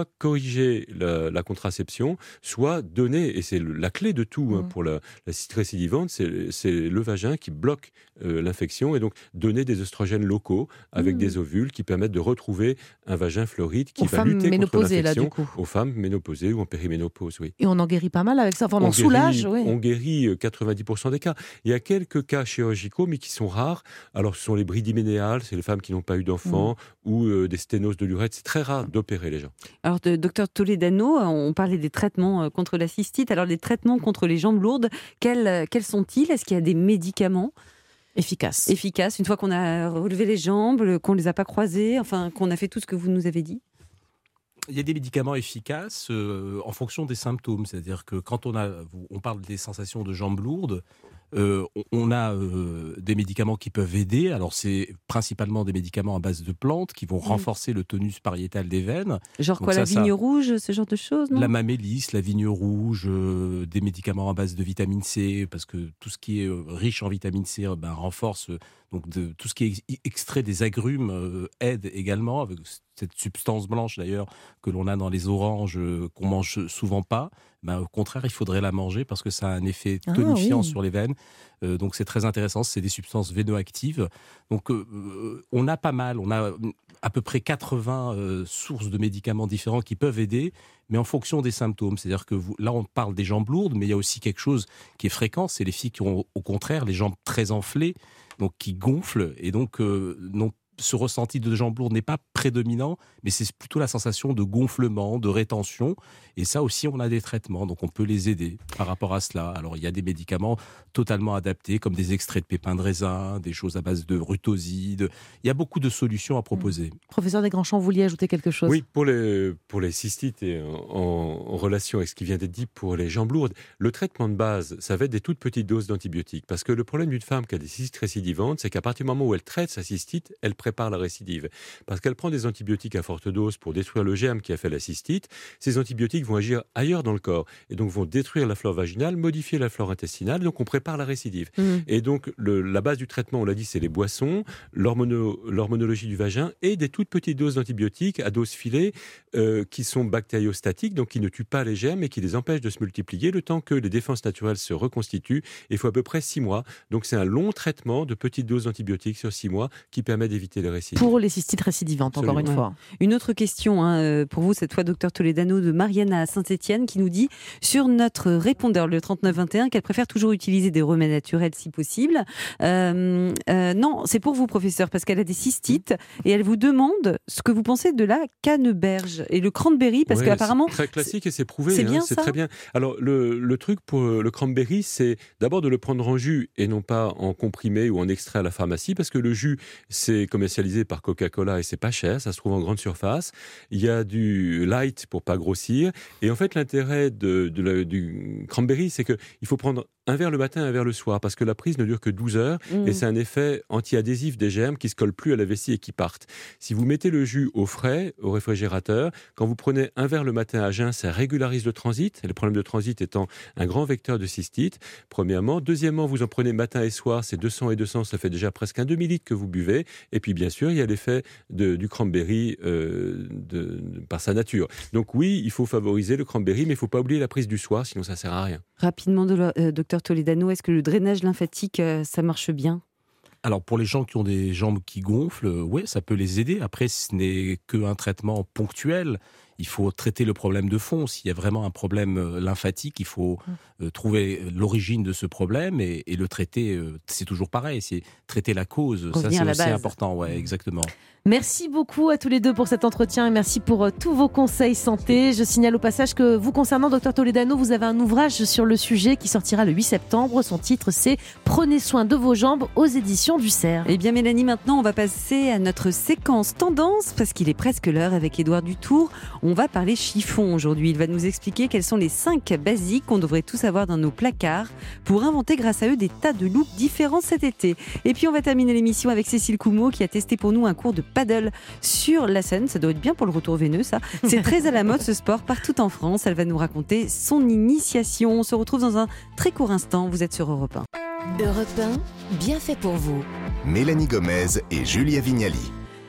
soit corriger la, la contraception, soit donner, et c'est le, la clé de tout hein, pour la, la cystite récidivante, c'est, c'est le vagin qui bloque euh, l'infection, et donc donner des oestrogènes locaux avec mmh. des ovules qui permettent de retrouver un vagin floride qui aux va lutter contre l'infection là, du coup. aux femmes ménopausées ou en périménopause. Oui. Et on en guérit pas mal avec ça, enfin, on, on en guérit, soulage. Oui. On guérit quatre-vingt-dix pour cent des cas. Il y a quelques cas chirurgicaux, mais qui sont rares. Alors, ce sont les brides hyménéales, c'est les femmes qui n'ont pas eu d'enfants, mmh. ou euh, des sténoses de l'urètre. C'est très rare d'opérer les gens. Alors, docteur Toledano, on parlait des traitements contre la cystite. Alors, les traitements contre les jambes lourdes, quels, quels sont-ils ? Est-ce qu'il y a des médicaments efficaces efficaces, une fois qu'on a relevé les jambes, qu'on ne les a pas croisées, enfin, qu'on a fait tout ce que vous nous avez dit ? Il y a des médicaments efficaces euh, en fonction des symptômes. C'est-à-dire que quand on, a, on parle des sensations de jambes lourdes, euh, on a euh, des médicaments qui peuvent aider. Alors, c'est principalement des médicaments à base de plantes qui vont mmh. renforcer le tonus pariétal des veines. Genre quoi, ça, la vigne ça, rouge, ce genre de choses, non ? La mamélis, la vigne rouge, euh, des médicaments à base de vitamine C, parce que tout ce qui est euh, riche en vitamine C ben, renforce... Euh, Donc de, tout ce qui est extrait des agrumes euh, aide également, avec cette substance blanche d'ailleurs que l'on a dans les oranges, euh, qu'on mange souvent pas. Ben, au contraire, il faudrait la manger parce que ça a un effet tonifiant ah, oui. sur les veines. Euh, donc c'est très intéressant, c'est des substances vénoactives. Donc euh, on a pas mal, on a à peu près quatre-vingts euh, sources de médicaments différents qui peuvent aider, mais en fonction des symptômes. C'est-à-dire que vous, là on parle des jambes lourdes, mais il y a aussi quelque chose qui est fréquent, c'est les filles qui ont au contraire les jambes très enflées, donc qui gonflent, et donc euh, non, ce ressenti de jambes lourdes n'est pas prédominant, mais c'est plutôt la sensation de gonflement, de rétention, et ça aussi on a des traitements, donc on peut les aider par rapport à cela. Alors il y a des médicaments totalement adaptés, comme des extraits de pépins de raisin, des choses à base de rutoside, il y a beaucoup de solutions à proposer. Mmh. Professeur Desgrands-Champs, vous vouliez ajouter quelque chose ? Oui, pour les, pour les cystites et en, en relation avec ce qui vient d'être dit pour les jambes lourdes, le traitement de base, ça va être des toutes petites doses d'antibiotiques, parce que le problème d'une femme qui a des cystites récidivantes, c'est qu'à partir du moment où elle traite sa cystite, elle prépare la récidive. Parce qu'elle prend des antibiotiques à forte dose pour détruire le germe qui a fait la cystite. Ces antibiotiques vont agir ailleurs dans le corps et donc vont détruire la flore vaginale, modifier la flore intestinale, donc on prépare la récidive. Mmh. Et donc le, la base du traitement, on l'a dit, c'est les boissons, l'hormono, l'hormonologie du vagin et des toutes petites doses d'antibiotiques à dose filée euh, qui sont bactériostatiques, donc qui ne tuent pas les germes et qui les empêchent de se multiplier le temps que les défenses naturelles se reconstituent. Il faut à peu près six mois. Donc c'est un long traitement de petites doses d'antibiotiques sur six mois qui permet d'éviter les récidives. Pour les cystites récidivantes, encore une fois. Une autre question hein, pour vous, cette fois, docteur Toledano, de Marianne à Saint-Étienne, qui nous dit sur notre répondeur, le trente-neuf vingt et un, qu'elle préfère toujours utiliser des remèdes naturels si possible. Euh, euh, non, c'est pour vous, professeur, parce qu'elle a des cystites et elle vous demande ce que vous pensez de la canneberge et le cranberry, parce ouais, qu'apparemment... C'est très classique et c'est prouvé. C'est hein, bien c'est ça. Très bien. Alors, le, le truc pour le cranberry, c'est d'abord de le prendre en jus et non pas en comprimé ou en extrait à la pharmacie, parce que le jus, c'est commercialisé par Coca-Cola et c'est pas cher, ça se trouve en grande surface. Il y a du light pour pas grossir. Et en fait, l'intérêt de, de la, du cranberry, c'est qu'il faut prendre un verre le matin, un verre le soir, parce que la prise ne dure que douze heures mmh. et c'est un effet anti-adhésif des germes qui se collent plus à la vessie et qui partent. Si vous mettez le jus au frais, au réfrigérateur, quand vous prenez un verre le matin à jeun, ça régularise le transit, et le problème de transit étant un grand vecteur de cystite, premièrement. Deuxièmement, vous en prenez matin et soir, c'est deux cents et deux cents, ça fait déjà presque un demi-litre que vous buvez. Et puis, bien sûr, il y a l'effet de, du cranberry euh, de, de, par sa nature. Donc oui, il faut favoriser le cranberry, mais il ne faut pas oublier la prise du soir, sinon ça ne sert à rien. Rapidement, de la, euh, docteur Toledano, est-ce que le drainage lymphatique, euh, ça marche bien ? Alors pour les gens qui ont des jambes qui gonflent, euh, oui, ça peut les aider. Après, ce n'est qu'un traitement ponctuel. Il faut traiter le problème de fond. S'il y a vraiment un problème lymphatique, il faut euh, trouver l'origine de ce problème et, et le traiter. Euh, c'est toujours pareil, c'est traiter la cause. Revenir ça, c'est aussi base. important. Ouais, exactement. Merci beaucoup à tous les deux pour cet entretien et merci pour euh, tous vos conseils santé. Je signale au passage que vous concernant, docteur Toledano, vous avez un ouvrage sur le sujet qui sortira le huit septembre. Son titre, c'est « Prenez soin de vos jambes » aux éditions du Cerf. Eh bien Mélanie, maintenant on va passer à notre séquence tendance parce qu'il est presque l'heure avec Édouard Dutour. On va parler chiffon aujourd'hui. Il va nous expliquer quels sont les cinq basiques qu'on devrait tous avoir dans nos placards pour inventer grâce à eux des tas de looks différents cet été. Et puis on va terminer l'émission avec Cécile Coumeau qui a testé pour nous un cours de paddle sur la Seine. Ça doit être bien pour le retour veineux, ça. C'est très à la mode ce sport partout en France. Elle va nous raconter son initiation. On se retrouve dans un très court instant. Vous êtes sur Europe un. Europe un, bien fait pour vous. Mélanie Gomez et Julia Vignali.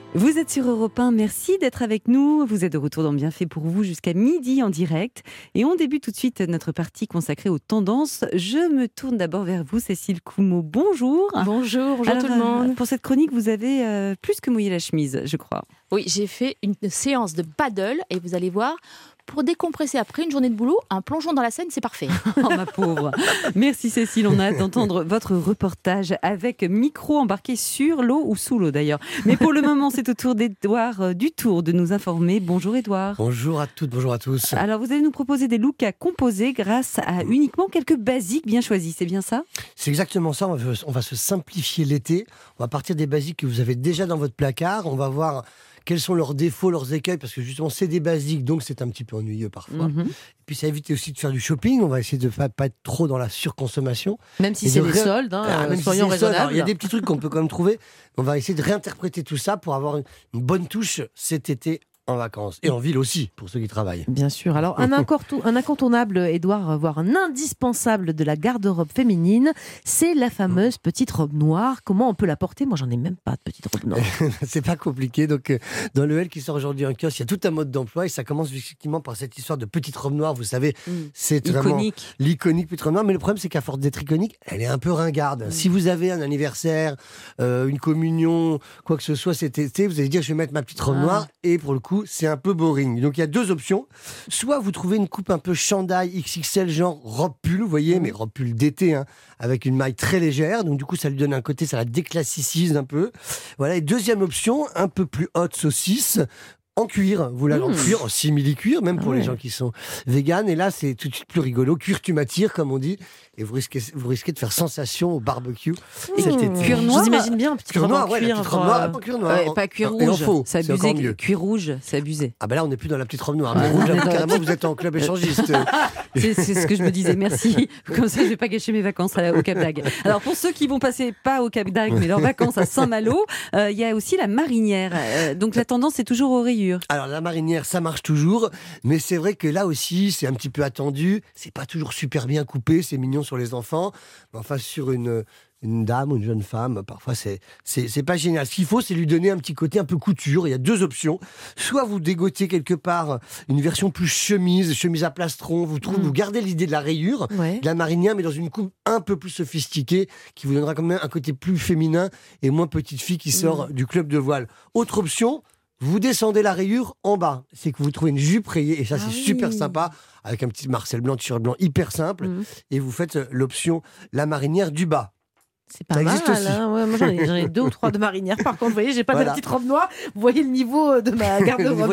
Vous êtes sur Europe un, merci d'être avec nous. Vous êtes de retour dans Bienfait pour vous jusqu'à midi en direct. Et on débute tout de suite notre partie consacrée aux tendances. Je me tourne d'abord vers vous, Cécile Coumeau. Bonjour. Bonjour, bonjour Alors, tout le monde. euh, Pour cette chronique, vous avez euh, plus que mouillé la chemise, je crois. Oui, j'ai fait une séance de paddle et vous allez voir, pour décompresser après une journée de boulot, un plongeon dans la Seine, c'est parfait. Oh ma pauvre. Merci Cécile, on a hâte d'entendre votre reportage avec micro embarqué sur l'eau ou sous l'eau d'ailleurs. Mais pour le moment, c'est au tour d'Édouard Dutour de nous informer. Bonjour Édouard. Bonjour à toutes, bonjour à tous. Alors vous allez nous proposer des looks à composer grâce à uniquement quelques basiques bien choisis, c'est bien ça ? C'est exactement ça, on va, on va se simplifier l'été. On va partir des basiques que vous avez déjà dans votre placard. On va voir quels sont leurs défauts, leurs écueils, parce que justement c'est des basiques, donc c'est un petit peu ennuyeux parfois. Mm-hmm. Et puis ça évite aussi de faire du shopping, on va essayer de ne pas, pas être trop dans la surconsommation. Même si c'est des ré... soldes, hein, ah, même soyons si raisonnables. Il y a des petits trucs qu'on peut quand même trouver, on va essayer de réinterpréter tout ça pour avoir une, une bonne touche cet été en vacances, et en ville aussi, pour ceux qui travaillent. Bien sûr. Alors, un, incorto- un incontournable, Édouard, voire un indispensable de la garde-robe féminine, c'est la fameuse petite robe noire. Comment on peut la porter ? Moi, j'en ai même pas de petite robe noire. C'est pas compliqué. Donc, euh, dans le L qui sort aujourd'hui en kiosque, il y a tout un mode d'emploi, et ça commence effectivement par cette histoire de petite robe noire. Vous savez, mmh. c'est iconique. Vraiment l'iconique petite robe noire. Mais le problème, c'est qu'à force d'être iconique, elle est un peu ringarde. Mmh. Si vous avez un anniversaire, euh, une communion, quoi que ce soit cet été, vous allez dire, je vais mettre ma petite robe ah. noire, et pour le coup, c'est un peu boring. Donc il y a deux options. Soit vous trouvez une coupe un peu chandail X X L, genre robe pull, vous voyez, mmh. mais robe pull d'été, hein, avec une maille très légère. Donc du coup, ça lui donne un côté, ça la déclassicise un peu. Voilà. Et deuxième option, un peu plus haute saucisse, en cuir, vous l'avez mmh. en cuir, en simili-cuir, même pour ah ouais. les gens qui sont véganes. Et là, c'est tout de suite plus rigolo. Cuir, tu m'attires, comme on dit. Et vous risquez, vous risquez de faire sensation au barbecue. Mmh. Cet été. Cuir noir. Je vous imagine bien un petit cuir noir, ouais, cuir. La petite robe noire, pas cuir noir. Ouais, pas cuir rouge. Faux, c'est abusé. C'est cuir rouge, c'est abusé. Ah ben là, on n'est plus dans la petite robe noire. Mais rouge, là, carrément, vous êtes en club échangiste. c'est, c'est ce que je me disais. Merci. Comme ça, je ne vais pas gâcher mes vacances au Cap d'Agde. Alors, pour ceux qui vont passer pas au Cap d'Agde, mais leurs vacances à Saint-Malo, il euh, y a aussi la marinière. Euh, donc, la tendance, c'est toujours aux rayures. Alors, la marinière, ça marche toujours, mais c'est vrai que là aussi, c'est un petit peu attendu. C'est pas toujours super bien coupé, c'est mignon sur les enfants. Mais enfin, sur une, une dame ou une jeune femme, parfois, c'est, c'est, c'est pas génial. Ce qu'il faut, c'est lui donner un petit côté un peu couture. Il y a deux options. Soit vous dégotez quelque part une version plus chemise, chemise à plastron. Vous, trouvez, mmh. vous gardez l'idée de la rayure, ouais. de la marinière, mais dans une coupe un peu plus sophistiquée, qui vous donnera quand même un côté plus féminin et moins petite fille qui sort mmh. du club de voile. Autre option, vous descendez la rayure en bas. C'est que vous trouvez une jupe rayée, et ça, ah c'est oui. super sympa, avec un petit Marcel blanc, t-shirt blanc, hyper simple. Mmh. Et vous faites l'option la marinière du bas. C'est pas ça mal, hein. Ouais, moi j'en ai, j'en ai deux ou trois de marinière. Par contre, vous voyez, j'ai pas voilà. de petite robe noire. Vous voyez le niveau de ma garde-robe.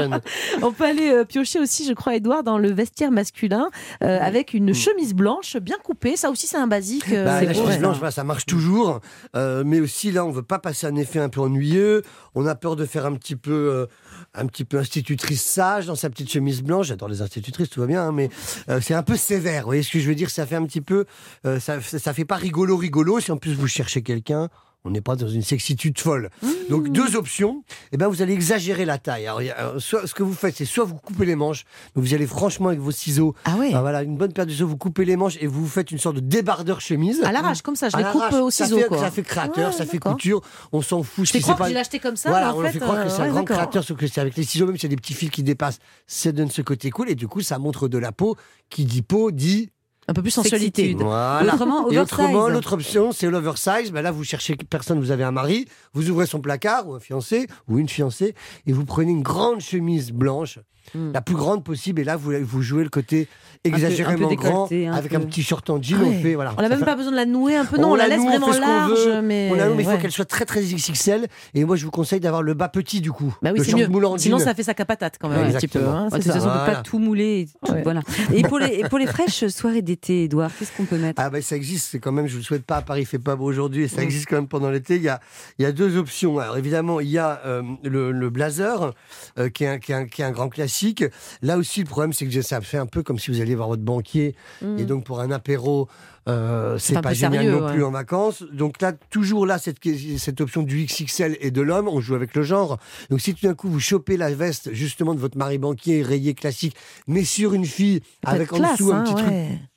On peut aller euh, piocher aussi, je crois, Édouard, dans le vestiaire masculin, euh, mmh. avec une mmh. chemise blanche bien coupée. Ça aussi, c'est un basique. Euh, bah, c'est la beau, chemise ouais. blanche, bah, ça marche toujours. Euh, mais aussi, là, on veut pas passer un effet un peu ennuyeux. On a peur de faire un petit peu, euh, un petit peu institutrice sage dans sa petite chemise blanche. J'adore les institutrices, tout va bien, hein, mais euh, c'est un peu sévère. Vous voyez ce que je veux dire ? Ça fait un petit peu, euh, ça, ça fait pas rigolo, rigolo. Si en plus vous cherchez quelqu'un, on n'est pas dans une sexitude folle. Mmh. Donc deux options, eh ben, vous allez exagérer la taille. Alors, y a, soit, ce que vous faites, c'est soit vous coupez les manches, donc vous allez franchement avec vos ciseaux, ah ouais. ben, voilà, une bonne paire de ciseaux, vous coupez les manches et vous faites une sorte de débardeur chemise. À l'arrache, comme ça, je à les coupe au ciseau. Ça fait, quoi. ça fait créateur, ouais, ça fait d'accord. couture, on s'en fout. Je crois que j'ai acheté comme ça, voilà, mais en on fait, fait croire euh, que c'est ouais, un grand d'accord. créateur, sauf que c'est avec les ciseaux, même s'il y a des petits fils qui dépassent, ça donne ce côté cool, et du coup, ça montre de la peau. Qui dit peau, dit... un peu plus sensualité. Voilà. Autrement, et autrement, l'autre option, c'est l'oversize. Ben là, vous cherchez personne, vous avez un mari, vous ouvrez son placard, ou un fiancé, ou une fiancée, et vous prenez une grande chemise blanche, mm. la plus grande possible, et là, vous, vous jouez le côté exagérément un peu, un peu décolleté, grand, un avec peu. un petit short en jean. Ah ouais. On fait, voilà. On n'a même fait... pas besoin de la nouer un peu, non, on, on la, la laisse vraiment large. Mais... On la noue, mais il ouais. faut qu'elle soit très très X X L, et moi, je vous conseille d'avoir le bas petit, du coup. Bah oui, le c'est mieux. Sinon, jean. Ça fait sa capatate quand même, ouais, un petit peu. Hein, de toute façon, on ne peut pas tout mouler. Et, tout, ouais. voilà. et, pour les, et pour les fraîches soirées d'été, Édouard, qu'est-ce qu'on peut mettre ? Ah ben ça existe, c'est quand même, je ne le souhaite pas, à Paris il fait pas beau aujourd'hui, et ça existe quand même pendant l'été. Il y a, il y a deux options. Alors évidemment, il y a euh, le, le blazer, euh, qui, est un, qui, est un, qui est un grand classique. Là aussi, le problème, c'est que ça fait un peu comme si vous alliez voir votre banquier, mmh. et donc pour un apéro, euh, c'est, c'est pas génial sérieux, non plus ouais. en vacances. Donc là, toujours là, cette, cette option du X X L et de l'homme, on joue avec le genre. Donc si tout d'un coup, vous chopez la veste, justement, de votre mari banquier, rayée classique, mais sur une fille, avec en classe, dessous un hein, petit ouais. truc...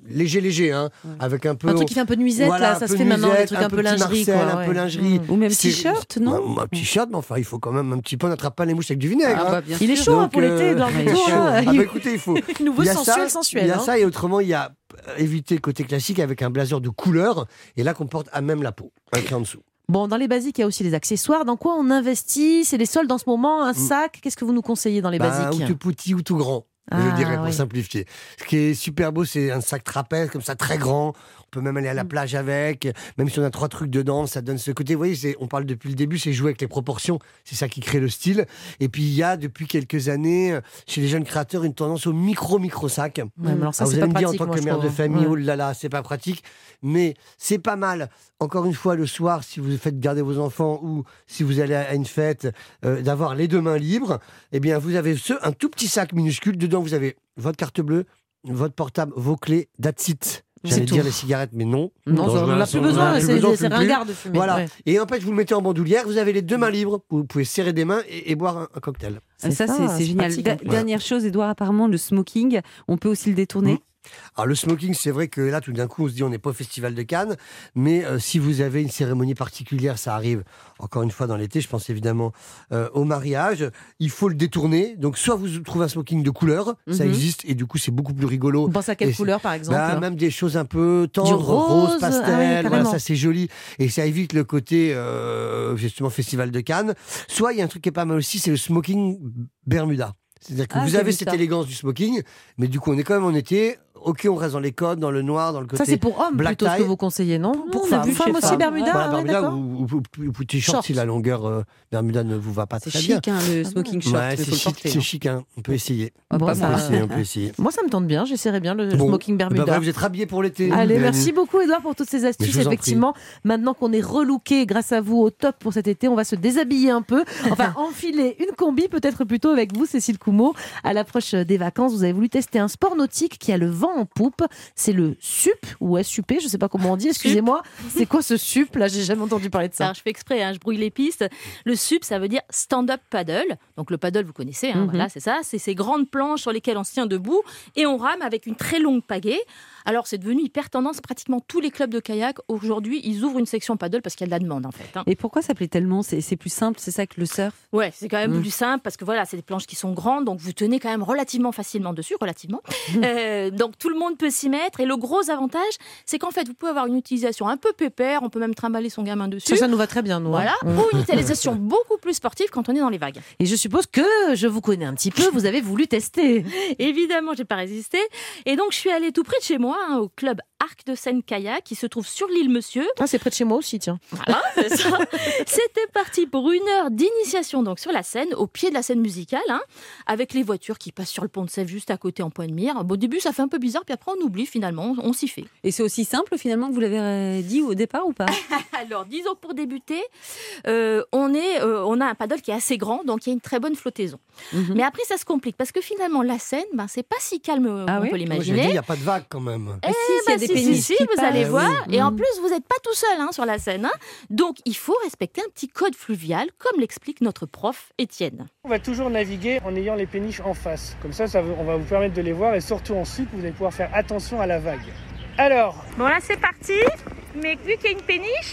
léger, léger, hein, Ouais. avec un peu. Un truc qui fait un peu nuisette, voilà, là, ça un se peu fait maintenant, nuisette, des trucs un peu petit lingerie, Marcel, quoi, un peu ouais. lingerie. Mmh. Ou même C'est- t-shirt, non Un t-shirt, mais enfin, il faut quand même un petit peu, on n'attrape pas les mouches avec du vinaigre. Ah hein. bah, bien Il est sûr. chaud hein, Donc, pour l'été, euh, dans le il est retour, chaud. là. Ah bah écoutez, il faut. Il nous veut Il y a sensuel, ça, sensuel. Il y a hein. ça et autrement, il y a euh, éviter le côté classique avec un blazer de couleur et là qu'on porte à même la peau, un cran en dessous. Bon, dans les basiques, il y a aussi les accessoires. Dans quoi on investit? C'est les soldes en ce moment, un Mm. sac. Qu'est-ce que vous nous conseillez dans les Bah, basiques? ou tout petit ou tout grand. Ah, je dirais, pour oui. simplifier. Ce qui est super beau, c'est un sac trapèze, comme ça, très grand. On peut même aller à la plage avec. Même si on a trois trucs dedans, ça donne ce côté. Vous voyez, c'est, on parle depuis le début, c'est jouer avec les proportions. C'est ça qui crée le style. Et puis, il y a, depuis quelques années, chez les jeunes créateurs, une tendance au micro-micro sac. Ouais, mais alors ça, Alors, c'est vous pas allez me dire, en pratique, tant moi, que je mère de trouve. famille, Ouais. oh là là, c'est pas pratique. Mais c'est pas mal. Encore une fois, le soir, si vous faites garder vos enfants ou si vous allez à une fête, euh, d'avoir les deux mains libres, eh bien, vous avez ce, un tout petit sac minuscule. Dedans, vous avez votre carte bleue, votre portable, vos clés, that's it. J'allais tout. dire les cigarettes, mais non. Non, Dangereux, on n'en a ça, plus on en a besoin, plus c'est besoin, on c'est fume plus. ringard de fumer. Voilà. ouais. Et en fait, vous le mettez en bandoulière, vous avez les deux mains libres, vous pouvez serrer des mains et, et boire un, un cocktail. Ça, C'est c'est ça, c'est c'est génial. pratique, Da- en plus. Dernière chose, Edouard, apparemment, le smoking, on peut aussi le détourner. Mmh. Alors le smoking, c'est vrai que là, tout d'un coup, on se dit on n'est pas au Festival de Cannes, mais euh, si vous avez une cérémonie particulière, ça arrive encore une fois dans l'été, je pense évidemment euh, au mariage, il faut le détourner. Donc soit vous trouvez un smoking de couleur, ça Mhm. existe, et du coup c'est beaucoup plus rigolo. On pense à quelle Et couleur, par exemple? Bah, même des choses un peu tendres, rose, rose, pastel, ah oui, voilà, carrément. ça c'est joli. Et ça évite le côté, euh, justement, Festival de Cannes. Soit il y a un truc qui est pas mal aussi, c'est le smoking Bermuda. C'est-à-dire que Ah, vous j'ai avez vu cette ça. élégance du smoking, mais du coup on est quand même en été. Ok, on reste dans les codes, dans le noir, dans le côté. Ça, c'est pour hommes black plutôt ce que tie. vous conseillez, non? Pour On a femmes, vu chez femmes aussi, femmes. Bermuda, Voilà, ouais, Bermuda d'accord. ou, ou, ou- ou t-shirt Short. si la longueur euh, Bermuda ne vous va pas C'est très bien. chic, hein, le smoking short, Ouais, il c'est faut le chic, porter. c'est hein. chic, hein. On peut essayer. Ah, Bon, pas ça- On peut mal. essayer, on peut essayer. Moi, ça me tente bien. J'essaierai bien le Bon. smoking Bah, Bermuda. voilà, vous êtes rhabillés pour l'été. Allez, Mélanie. merci beaucoup Edouard pour toutes ces Mais astuces. je vous en prie. Effectivement, maintenant qu'on est relooké grâce à vous au top pour cet été, on va se déshabiller un peu. Enfin, enfiler une combi, peut-être plutôt avec vous, Cécile Coumeau. À l'approche des vacances, vous avez voulu tester un sport nautique qui a le vent en poupe. C'est le S U P ou S U P, je ne sais pas comment on dit, excusez-moi. C'est quoi ce S U P? Là, j'ai jamais entendu parler de ça. Alors, je fais exprès, hein, je brouille les pistes. Le S U P, ça veut dire stand-up paddle. Donc le paddle, vous connaissez, hein, Mhm. voilà, c'est ça. C'est ces grandes planches sur lesquelles on se tient debout et on rame avec une très longue pagaie. Alors, c'est devenu hyper tendance. Pratiquement tous les clubs de kayak, aujourd'hui, ils ouvrent une section paddle parce qu'il y a de la demande, en fait. hein. Et pourquoi ça plaît tellement? C'est c'est plus simple, c'est ça que le surf? Ouais, c'est quand même Mm. plus simple parce que voilà, c'est des planches qui sont grandes, donc vous tenez quand même relativement facilement dessus, relativement. Euh, donc tout le monde peut s'y mettre. Et le gros avantage, c'est qu'en fait, vous pouvez avoir une utilisation un peu pépère, on peut même trimballer son gamin dessus. Ça, ça nous va très bien, nous. hein. Voilà, Mm. ou une utilisation beaucoup plus sportive quand on est dans les vagues. Et je suppose que je vous connais un petit peu, vous avez voulu tester. Évidemment, j'ai pas résisté. Et donc, je suis allée tout près de chez moi, hein, au club Arc de Seine Kayak, qui se trouve sur l'île Monsieur. Ah, c'est près de chez moi aussi, tiens. Voilà, c'est ça. C'était parti pour une heure d'initiation donc sur la Seine, au pied de la scène musicale, hein, avec les voitures qui passent sur le pont de Sèvres juste à côté en point de mire. Bon, au début, ça fait un peu bizarre, puis après, on oublie finalement, on, on s'y fait. Et c'est aussi simple finalement que vous l'avez euh, dit au départ ou pas? Alors, disons que pour débuter, euh, on, est, euh, on a un paddle qui est assez grand, donc il y a une très bonne flottaison. Mhm. Mais après, ça se complique, parce que finalement, la Seine, ben, c'est pas si calme euh, Ah qu'on oui peut Moi, j'ai dit, l'imaginer. il n'y a pas de vague quand même. Eh Ah, si, s'il y a ben, des si, péniches si, si, qui vous allez passent. voir. oui. Et en Mm. plus, vous n'êtes pas tout seul hein, sur la Seine. hein. Donc, il faut respecter un petit code fluvial, comme l'explique notre prof Étienne. On va toujours naviguer en ayant les péniches en face. Comme ça, ça on va vous permettre de les voir et surtout ensuite, vous allez pouvoir faire attention à la vague. Alors, Bon là c'est parti, mais vu qu'il y a une péniche,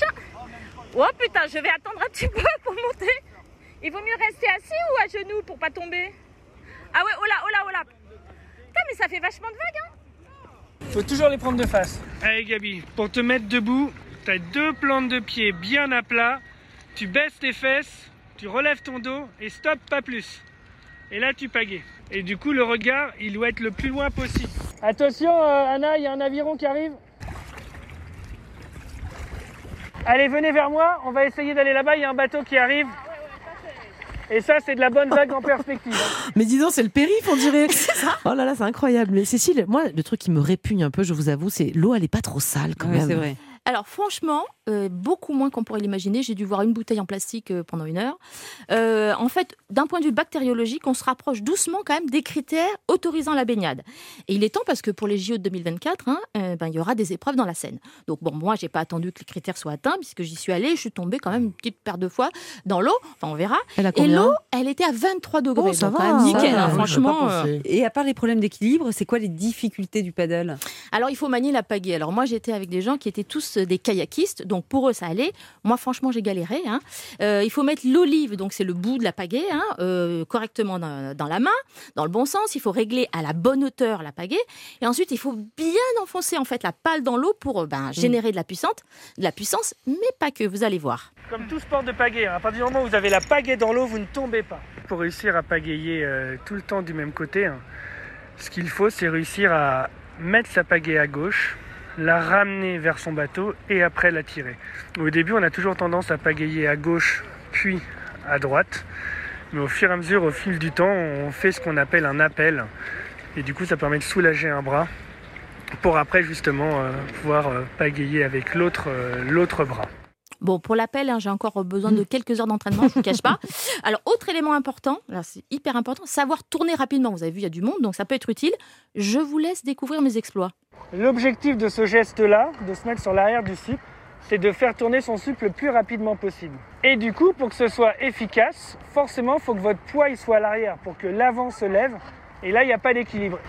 oh putain je vais attendre un petit peu pour monter. Il vaut mieux rester assis ou à genoux pour pas tomber? Ah ouais, oh là, oh là, oh là. Putain mais ça fait vachement de vagues hein. faut toujours les prendre de face. Allez Gabi, pour te mettre debout, tu as deux plantes de pied bien à plat, tu baisses tes fesses, tu relèves ton dos et stop, pas plus. Et là tu pagaies. Et du coup le regard, il doit être le plus loin possible. Attention euh, Anna, il y a un aviron qui arrive. Allez, venez vers moi, on va essayer d'aller là-bas, il y a un bateau qui arrive. Et ça, c'est de la bonne vague en perspective. hein. Mais dis donc, c'est le périph', on dirait. Oh là là, c'est incroyable. Mais Cécile, moi, le truc qui me répugne un peu, je vous avoue, c'est l'eau, elle est pas trop sale quand Ouais, même. c'est vrai. Alors franchement, euh, beaucoup moins qu'on pourrait l'imaginer. J'ai dû voir une bouteille en plastique euh, pendant une heure. Euh, en fait, d'un point de vue bactériologique, on se rapproche doucement quand même des critères autorisant la baignade. Et il est temps parce que pour les J O de deux mille vingt-quatre, hein, euh, ben, il y aura des épreuves dans la Seine. Donc bon, moi, j'ai pas attendu que les critères soient atteints puisque j'y suis allée. Je suis tombée quand même une petite paire de fois dans l'eau. Enfin, on verra. Elle a Et combien l'eau, elle était à vingt-trois degrés. Oh, ça donc va, quand même nickel. ça hein, va. franchement. J'avais pas euh, pensé. Et à part les problèmes d'équilibre, c'est quoi les difficultés du paddle? Alors, il faut manier la pagaie. Alors, moi, j'étais avec des gens qui étaient tous des kayakistes, donc pour eux, ça allait. Moi, franchement, j'ai galéré. Hein. Euh, il faut mettre l'olive, donc c'est le bout de la pagaie, hein, euh, correctement dans, dans la main, dans le bon sens. Il faut régler à la bonne hauteur la pagaie. Et ensuite, il faut bien enfoncer en fait la pale dans l'eau pour ben, générer de la puissance, de la puissance, mais pas que. Vous allez voir. Comme tout sport de pagaie, hein, à partir du moment où vous avez la pagaie dans l'eau, vous ne tombez pas. Pour réussir à pagayer euh, tout le temps du même côté, hein, ce qu'il faut, c'est réussir à mettre sa pagaie à gauche, la ramener vers son bateau et après la tirer. Au début, on a toujours tendance à pagayer à gauche puis à droite, mais au fur et à mesure, au fil du temps, on fait ce qu'on appelle un appel. Et du coup, ça permet de soulager un bras pour après justement euh, pouvoir euh, pagayer avec l'autre, euh, l'autre bras. Bon, pour l'appel, hein, j'ai encore besoin de quelques heures d'entraînement, je ne vous cache pas. Alors, autre élément important, là, c'est hyper important, savoir tourner rapidement. Vous avez vu, il y a du monde, donc ça peut être utile. Je vous laisse découvrir mes exploits. L'objectif de ce geste-là, de se mettre sur l'arrière du sup, c'est de faire tourner son sup le plus rapidement possible. Et du coup, pour que ce soit efficace, forcément, il faut que votre poids il soit à l'arrière pour que l'avant se lève. Et là, il n'y a pas d'équilibre.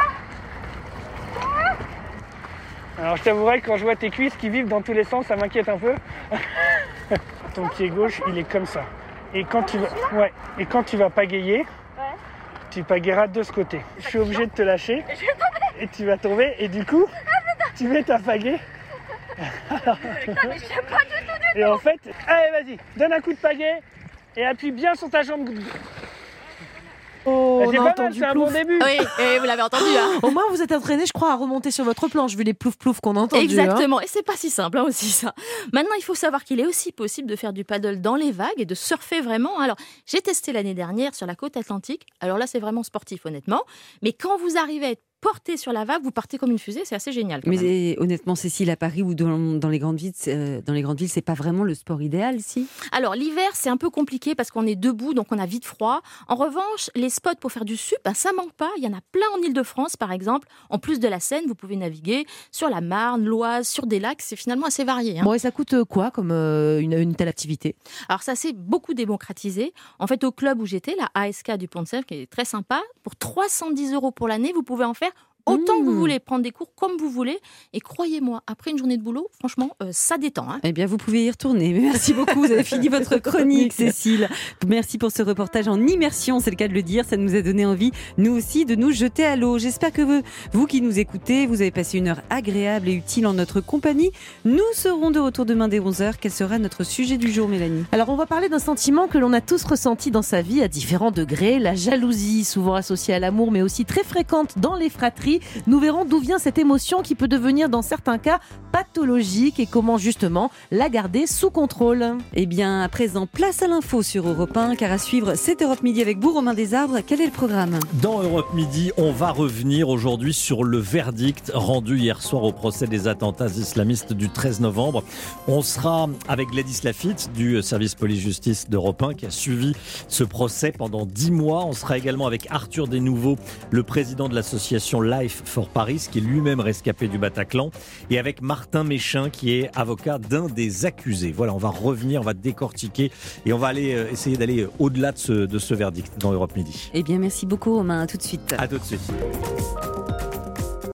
Alors je t'avouerai que quand je vois tes cuisses qui vivent dans tous les sens, ça m'inquiète un peu. Ton pied gauche, il est comme ça. Et quand tu vas, ouais, et quand tu vas pagayer, ouais. tu pagayeras de ce côté. Je suis obligé de te lâcher et tu vas tomber. Et du coup, tu mets ta pagaie. Alors, et en fait, allez vas-y, donne un coup de pagaie et appuie bien sur ta jambe. Oh, c'est on a pas mal, entendu c'est un plouf. bon début. Oui, et vous l'avez entendu. Hein. Au moins, vous êtes entraîné, je crois, à remonter sur votre planche, vu les plouf-plouf qu'on a entendus. Exactement, hein. et c'est pas si simple hein, aussi ça. Maintenant, il faut savoir qu'il est aussi possible de faire du paddle dans les vagues et de surfer vraiment. Alors, j'ai testé l'année dernière sur la côte atlantique. Alors là, c'est vraiment sportif, honnêtement. Mais quand vous arrivez à être porté sur la vague, vous partez comme une fusée, c'est assez génial. Mais et, honnêtement, Cécile, à Paris ou dans, dans les grandes villes, euh, dans les grandes villes, c'est pas vraiment le sport idéal, si. Alors l'hiver, c'est un peu compliqué parce qu'on est debout, donc on a vite froid. En revanche, les spots pour faire du sup, ben, ça manque pas. Il y en a plein en Île-de-France, par exemple. En plus de la Seine, vous pouvez naviguer sur la Marne, l'Oise, sur des lacs. C'est finalement assez varié. Hein. Bon, et ça coûte quoi comme euh, une, une telle activité? Alors ça s'est beaucoup démocratisé. En fait, au club où j'étais, la A S K du Pont de Sèvres, qui est très sympa, pour trois cent dix euros pour l'année, vous pouvez en faire autant mmh. que vous voulez, prendre des cours comme vous voulez. Et croyez-moi, après une journée de boulot, franchement, euh, ça détend. Hein. Eh bien, vous pouvez y retourner. Merci beaucoup. Vous avez fini votre chronique, Cécile. Merci pour ce reportage en immersion, c'est le cas de le dire. Ça nous a donné envie, nous aussi, de nous jeter à l'eau. J'espère que vous, vous qui nous écoutez, vous avez passé une heure agréable et utile en notre compagnie. Nous serons de retour demain dès onze heures. Quel sera notre sujet du jour, Mélanie? Alors, on va parler d'un sentiment que l'on a tous ressenti dans sa vie à différents degrés. La jalousie, souvent associée à l'amour, mais aussi très fréquente dans les fratries. Nous verrons d'où vient cette émotion qui peut devenir dans certains cas pathologique et comment justement la garder sous contrôle. Eh bien, à présent, place à l'info sur Europe un, car à suivre, c'est Europe Midi avec vous, Romain Desarbres. Quel est le programme ? Dans Europe Midi, on va revenir aujourd'hui sur le verdict rendu hier soir au procès des attentats islamistes du treize novembre. On sera avec Gladys Lafitte du service police-justice d'Europe un qui a suivi ce procès pendant dix mois. On sera également avec Arthur Desnouveaux, le président de l'association Life for Paris, qui est lui-même rescapé du Bataclan, et avec Martin Méchin, qui est avocat d'un des accusés. Voilà, on va revenir, on va décortiquer et on va aller euh, essayer d'aller au-delà de ce, de ce verdict dans Europe Midi. Eh bien, merci beaucoup, Romain. À tout de suite. À tout de suite.